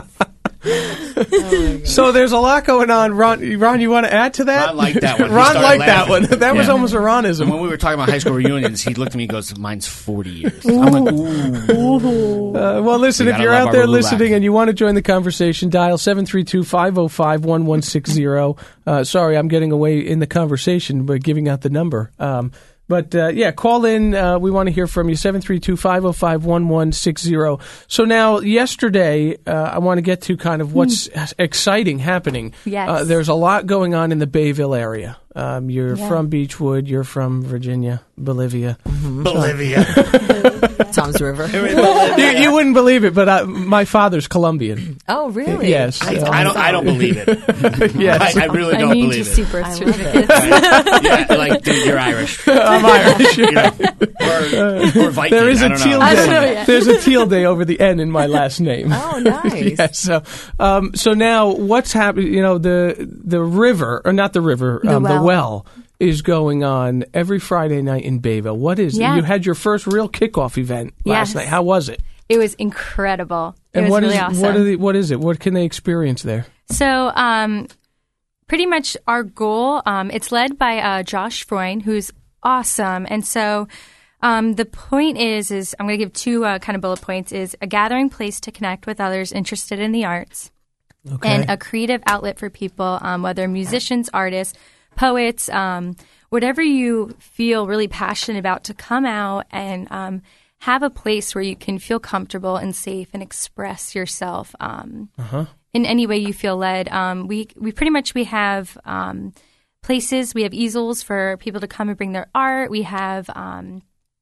So there's a lot going on. Ron, Ron, you want to add to that? Ron liked that one. He Ron started liked that laughing. one. That was Yeah. almost a And Ronism. when we were talking about high school reunions, he looked at me and goes, mine's forty years. I'm like, ooh. Uh, well, listen, We if gotta you're love out our there Lulu listening Lac. and you want to join the conversation, dial seven three two, five oh five, one one six zero. Uh, sorry, I'm getting away in the conversation by giving out the number. Um, but, uh, yeah, call in. Uh, we want to hear from you, seven three two, five oh five, one one six zero. So now, yesterday, uh, I want to get to kind of what's exciting happening. Yes. Uh, there's a lot going on in the Bayville area. Um, you're Yeah. from Beechwood. You're from Virginia, Bolivia. Bolivia. Tom's River. you, you wouldn't believe it, but uh, my father's Colombian. Oh, really? Yes. I, uh, I don't. I don't believe it. Yes. I, I really I don't need believe to it. see birth I love certificates. Right? Yeah, like, dude, you're Irish. I'm Irish. You know, or, or Viking. There is I a don't teal know. I day. don't know yet. There's a teal day over the N in my last name. Oh, nice. Yes. So, um, so now what's happening? You know, the the river, or not the river, The um, well. the well is going on every Friday night in Bayville. What is Yeah. it? You had your first real kickoff event last Yes. night. How was it? It was incredible. It And was what really is awesome. what are the, what is it? What can they experience there? So, um, pretty much our goal, um, it's led by uh, Josh Freund, who's awesome. And so um, the point is, is I'm going to give two uh, kind of bullet points, is a gathering place to connect with others interested in the arts Okay. and a creative outlet for people, um, whether musicians, artists, poets, um, whatever you feel really passionate about, to come out and um, have a place where you can feel comfortable and safe and express yourself. Um, uh-huh. In any way you feel led. Um, we we pretty much we have um, places. We have easels for people to come and bring their art. We have um,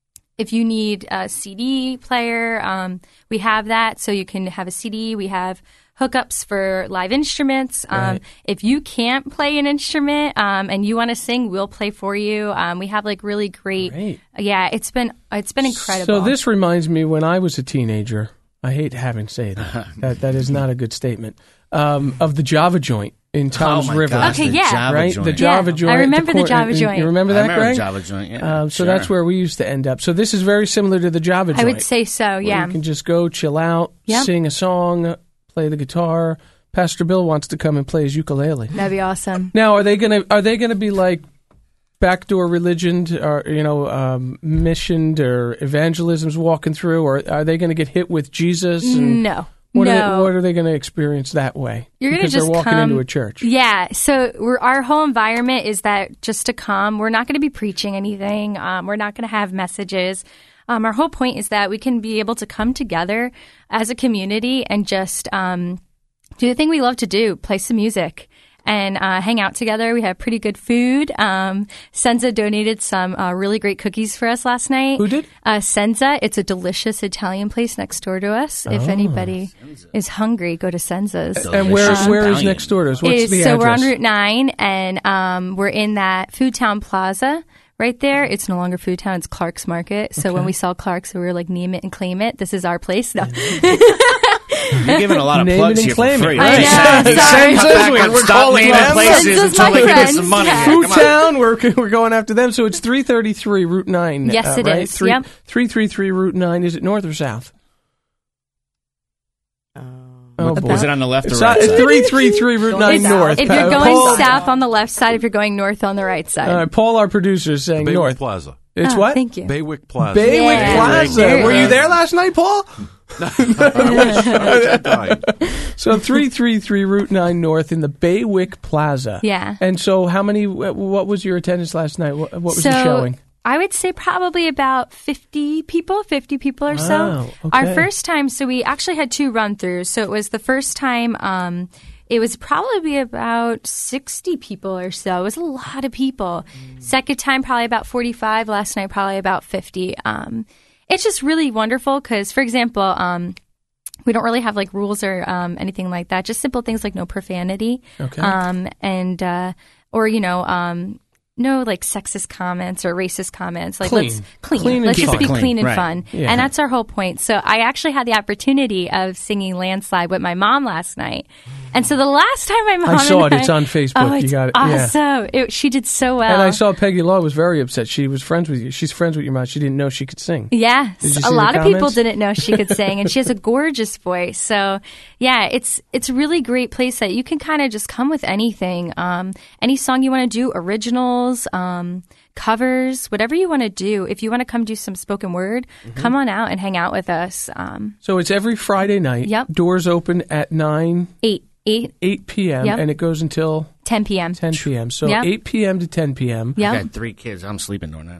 if you need a C D player, um, we have that, so you can have a C D. We have hookups for live instruments. Um, Right. If you can't play an instrument um, and you want to sing, we'll play for you. Um, we have like really great. Great. Yeah, it's been it's been incredible. So this reminds me when I was a teenager. I hate having to say that. that that is not a good statement. Um, of the Java Joint in Tom's oh my River. gosh, Okay, the yeah. Java Right? joint. The Java Yeah, Joint. I at remember the cor- Java you- Joint. You remember I that, remember Greg? Java joint. Yeah, Um, so sure. that's where we used to end up. So this is very similar to the Java I Joint. would say so. where Yeah. You can just go chill out, Yep. sing a song, play the guitar. Pastor Bill wants to come and play his ukulele. That'd be awesome. Now, are they gonna are they gonna be like backdoor religion, or you know, um, missioned or evangelisms walking through, or are they gonna get hit with Jesus? And No. what no. Are they, what are they gonna experience that way? You're gonna because just they're walking come, into a church. Yeah. So we're, our whole environment is that just to come. We're not going to be preaching anything. Um, we're not going to have messages. Um, our whole point is that we can be able to come together as a community and just um, do the thing we love to do: play some music and uh, hang out together. We have pretty good food. Um, Senza donated some uh, really great cookies for us last night. Who did? Uh, Senza. It's a delicious Italian place next door to us. If anybody is hungry, go to Senza's. And where Delicious where is Italian. next door to us? What's Is- the so address? we're on Route nine, and um, we're in that Food Town Plaza right there. It's no longer Food Town; it's Clark's Market. So when we saw Clark's, we were like, name it and claim it. This is our place. No. You're giving a lot of Name plugs it and here claim for it. free. I right? know, Exactly. sorry. Cut back We're on stop calling naming them. places Senza's until my we get friends. some money. Yeah. here. Food Come on. Town, we're we're going after them. So it's three thirty-three Route nine. Yes, uh, it right? is. Three, Yep. three thirty-three Route nine. Is it north or south? Oh, boy. Is it on the left or It's right side? three thirty-three Route nine It's- north. if you're Uh, going Paul, south on the left side, if you're going north on the right side. uh, Paul, our producer, is saying Baywick north. Plaza. It's Oh, what? Thank you. Baywick Plaza. Baywick Yeah. Plaza. There Were it you is. there last night, Paul? I died. So three thirty-three Route nine North in the Baywick Plaza. Yeah. And so how many, wh- what was your attendance last night? What, what was so the showing? I would say probably about fifty people, fifty people or Wow, so. okay. Our first time, so we actually had two run throughs. So it was the first time, um, it was probably about sixty people or so. It was a lot of people. Mm. Second time, probably about forty-five. Last night, probably about fifty. Um, it's just really wonderful because, for example, um, we don't really have like rules or um, anything like that. Just simple things like no profanity. Okay. Um, and, uh, or, you know, um, no like sexist comments or racist comments. Like Clean. let's clean. Clean and let's just fun. be Clean, clean and right. fun. Yeah. And that's our whole point. So I actually had the opportunity of singing Landslide with my mom last night. And so the last time my mom I saw and it. It's on Facebook. Oh, You it's got it. Yeah. awesome. It, she did so well. And I saw Peggy Law was very upset. She was friends with you. She's friends with your mom. She didn't know she could sing. Yes, Did you a see the lot of people comments? didn't know she could sing, and she has a gorgeous voice. So, yeah, it's it's a really great place that you can kind of just come with anything, um, any song you want to do, originals, um, covers, whatever you want to do. If you want to come do some spoken word, Mm-hmm. come on out and hang out with us. Um, So it's every Friday night. Yep. Doors open at nine, eight, eight, eight p.m. Yep. and it goes until ten p.m. ten p.m. So Yep. eight p.m. to ten p.m. I Yep. got three kids. I'm sleeping during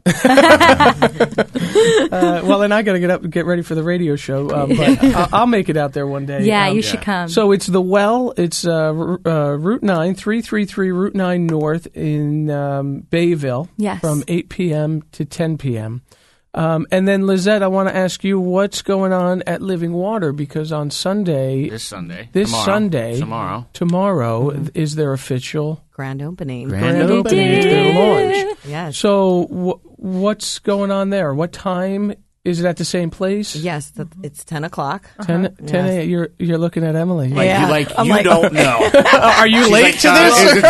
that. Uh, well, then I got to get up and get ready for the radio show. Uh, but I'll, I'll make it out there one day. Yeah, Um, you should come. So it's the Well. It's uh, r- uh, Route nine, three thirty-three Route nine North in um, Bayville Yes. from eight p.m. to ten p.m. Um, and then, Lizette, I want to ask you what's going on at Living Water, because on Sunday, This Sunday. this Tomorrow. Sunday, Tomorrow. tomorrow, is their official Grand opening. Grand grand opening, is their launch. Yes. So wh- what's going on there? What time? Is it at the same place? Yes, the, it's ten o'clock. ten, ten Yes. a.m. You're, you're looking at Emily. Like, Yeah. you, like, I'm you like- don't know. Are you She's late like, to "Uh, this? is it ten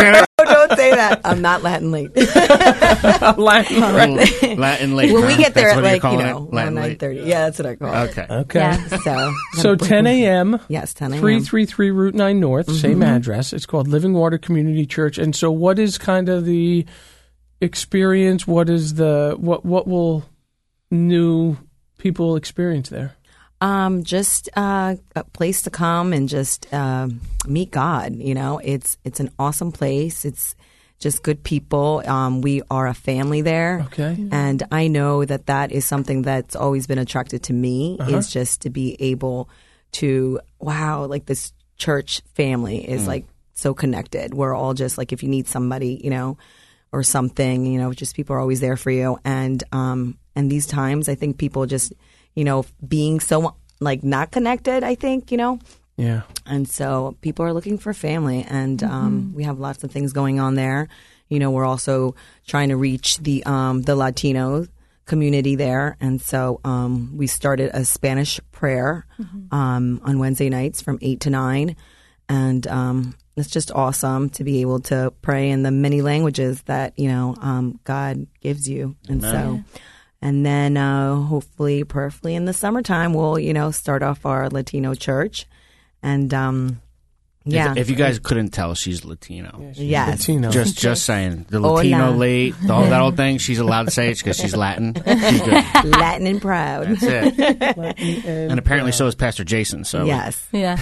don't say that. I'm not Latin late. Latin, right. Latin late. When we get there That's at what you're like, you calling know, it? Latin nine late. thirty. Yeah, that's what I call it. Okay. Okay. Yeah. So, So ten a.m. Yes, ten a.m. three thirty-three Route nine North, same address. It's called Living Water Community Church. And so what is kind of the experience? What is the what what will new people experience there? Um, just uh, a place to come and just uh, meet God. You know, it's it's an awesome place. It's just good people. Um, we are a family there. Okay. And I know that that is something that's always been attracted to me, Uh-huh. is just to be able to, wow, like this church family is like so connected. We're all just like, if you need somebody, you know, or something, you know, just people are always there for you. And, um, and these times, I think people just, you know, being so like not connected, I think, you know, Yeah. and so people are looking for family, and um, we have lots of things going on there. You know, we're also trying to reach the um, the Latino community there, and so um, we started a Spanish prayer um, on Wednesday nights from eight to nine, and um, it's just awesome to be able to pray in the many languages that you know um, God gives you, and so. And then uh, hopefully, prayerfully in the summertime, we'll, you know, start off our Latino church. And, um, yeah. If, if you guys couldn't tell, she's Latino. Yes. Latino. Just just saying. The Hola. Latino late, all that old thing, she's allowed to say it because she's Latin. She's good. Latin and proud. That's it. and, And apparently so is Pastor Jason. So Yes. Yeah.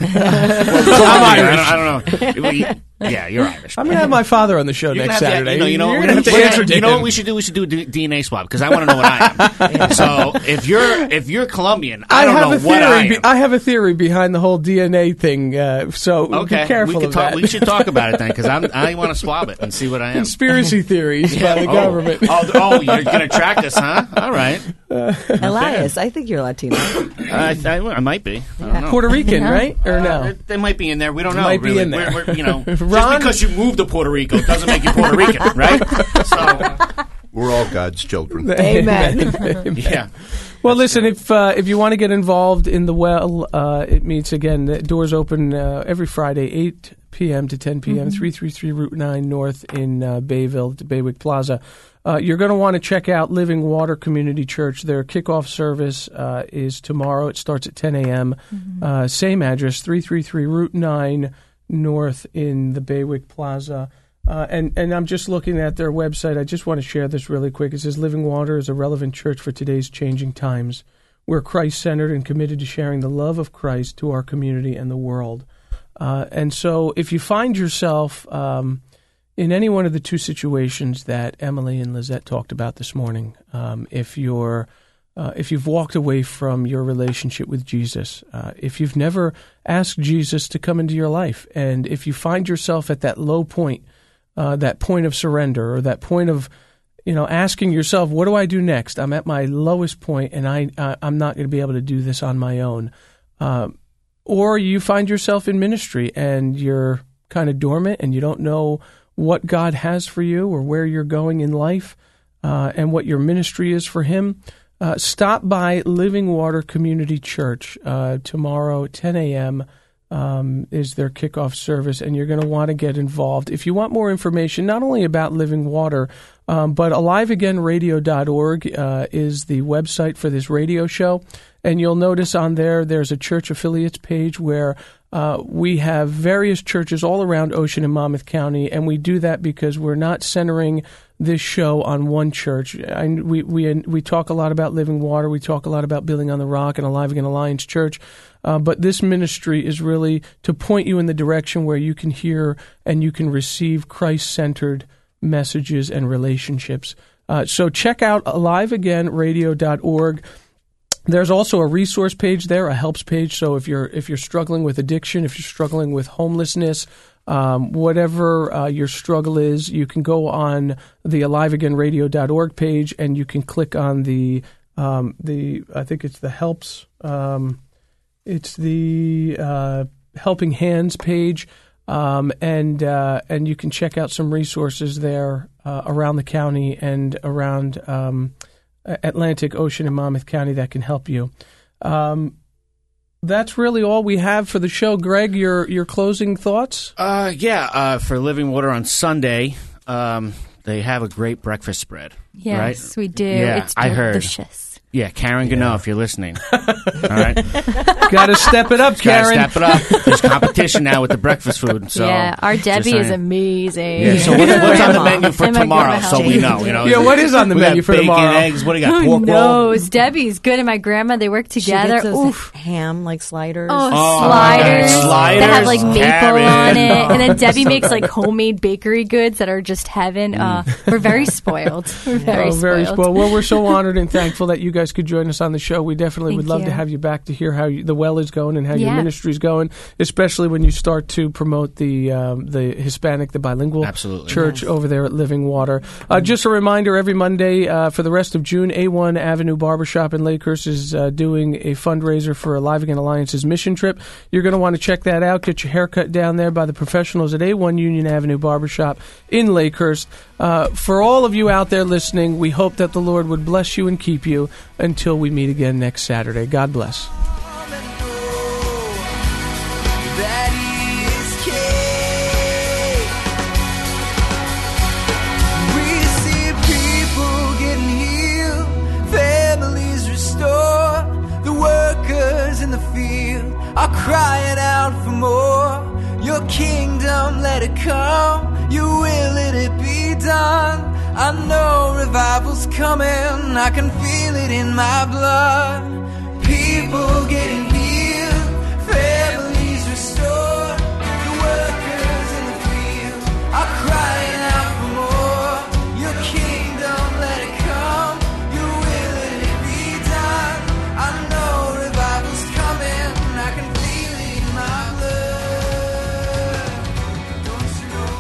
I'm Irish. I don't, I don't know. Yeah, you're Irish. I'm going to have my father on the show You're next gonna have Saturday. To, you know, you know, You're we're gonna gonna have to have to- answer to you know him. what we should do? We should do a D- D N A swab because I want to know what I am. So if you're if you're Colombian, I don't have know a what theory. I am. be- I have a theory behind the whole D N A thing. Uh, so Okay, be careful we could of talk. that. We should talk about it then because I want to swab it and see what I am. Conspiracy theories by the oh. government. Oh, oh, you're going to track us, huh? All right. Elias, I think you're Latino. I, I, I might be. I don't know. Puerto Rican, right? Or Uh, no? they, they might be in there. We don't know. Might be really. in there. We're, we're, you know, just Ron? because you moved to Puerto Rico doesn't make you Puerto Rican, right? So, We're all God's children. Amen. yeah. Well, listen, if uh, if you want to get involved in the well, uh, it meets again. The doors open uh, every Friday, eight p.m. to ten p.m., three thirty-three Route nine North in uh, Bayville, at the Baywick Plaza. Uh, you're going to want to check out Living Water Community Church. Their kickoff service uh, is tomorrow. It starts at ten a.m. Uh, same address, three thirty-three Route nine North in the Baywick Plaza. Uh, and, and I'm just looking at their website. I just want to share this really quick. It says, Living Water is a relevant church for today's changing times. We're Christ-centered and committed to sharing the love of Christ to our community and the world. Uh, and so if you find yourself um, in any one of the two situations that Emily and Lizette talked about this morning, um, if you're uh, if you've walked away from your relationship with Jesus, uh, if you've never asked Jesus to come into your life, and if you find yourself at that low point, uh, that point of surrender, or that point of, you know, asking yourself, what do I do next? I'm at my lowest point, and I, uh, I'm not going to be able to do this on my own. Uh, or you find yourself in ministry, and you're kind of dormant, and you don't know what God has for you or where you're going in life, uh, and what your ministry is for Him. Uh, stop by Living Water Community Church uh, tomorrow at ten a.m. Um, is their kickoff service, and you're going to want to get involved. If you want more information, not only about Living Water, um, but alive again radio dot org uh, is the website for this radio show, and you'll notice on there there's a church affiliates page where uh, we have various churches all around Ocean and Monmouth County, and we do that because we're not centering this show on one church. I, we, we, we talk a lot about Living Water. We talk a lot about Building on the Rock and Alive Again Alliance Church. Uh, but this ministry is really to point you in the direction where you can hear and you can receive Christ-centered messages and relationships. Uh, so check out alive again radio dot org. There's also a resource page there, a helps page. So if you're if you're struggling with addiction, if you're struggling with homelessness, um, whatever uh, your struggle is, you can go on the alive again radio dot org page, and you can click on the um, the I think it's the helps. Um, it's the uh, Helping Hands page, um, and uh, and you can check out some resources there uh, around the county and around Um, Atlantic, Ocean, and Monmouth County that can help you. Um, That's really all we have for the show. Greg, your your closing thoughts? Uh, yeah, uh, for Living Water on Sunday, um, they have a great breakfast spread. Yes, right? we do. Yeah, it's I heard. delicious. Yeah, Karen Gano, yeah. if you're listening. All right. Got to step it up, Karen. Got to step it up. There's competition now with the breakfast food. So yeah, our Debbie is amazing. Yeah, so what, what's on the menu for tomorrow so we know? You know, yeah, what is on the we menu got for bacon, tomorrow? Eggs, what do you got? Who Pork knows? roll? Debbie's good and my grandma, they work together. She gets those Oof. ham like sliders. Oh, Oh, sliders. sliders. That have like maple Karen. on it. And then Debbie makes like homemade bakery goods that are just heaven. Uh, we're very spoiled. We're very oh, spoiled. very spoiled. Well, we're so honored and thankful that you guys could join us on the show. We definitely Thank would love you. to have you back to hear how you, the well is going and how Yeah. your ministry's going, especially when you start to promote the um, the Hispanic, the bilingual Absolutely. church over there at Living Water. Uh, just a reminder, every Monday uh, for the rest of June, A one Avenue Barbershop in Lakehurst is uh, doing a fundraiser for Alive Again Alliance's mission trip. You're going to want to check that out. Get your haircut down there by the professionals at A one Union Avenue Barbershop in Lakehurst. Uh, for all of you out there listening, we hope that the Lord would bless you and keep you until we meet again next Saturday. God bless. That he is king. We see people getting healed, families restored. The workers in the field are crying out for more. Your kingdom, let it come. Your will, let it be done. I know revival's coming. I can feel it in my blood. People getting healed, families restored. The workers in the field are crying out for more. Your kingdom, let it come. Your will, let it be done. I know revival's coming. I can feel it in my blood. Don't you know?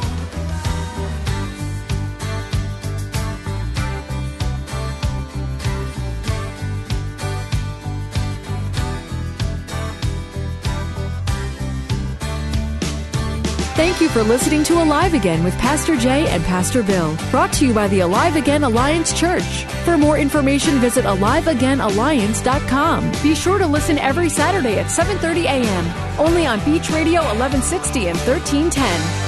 Thank you for listening to Alive Again with Pastor Jay and Pastor Bill. Brought to you by the Alive Again Alliance Church. For more information, visit alive again alliance dot com. Be sure to listen every Saturday at seven thirty a.m. only on Beach Radio eleven sixty and thirteen ten.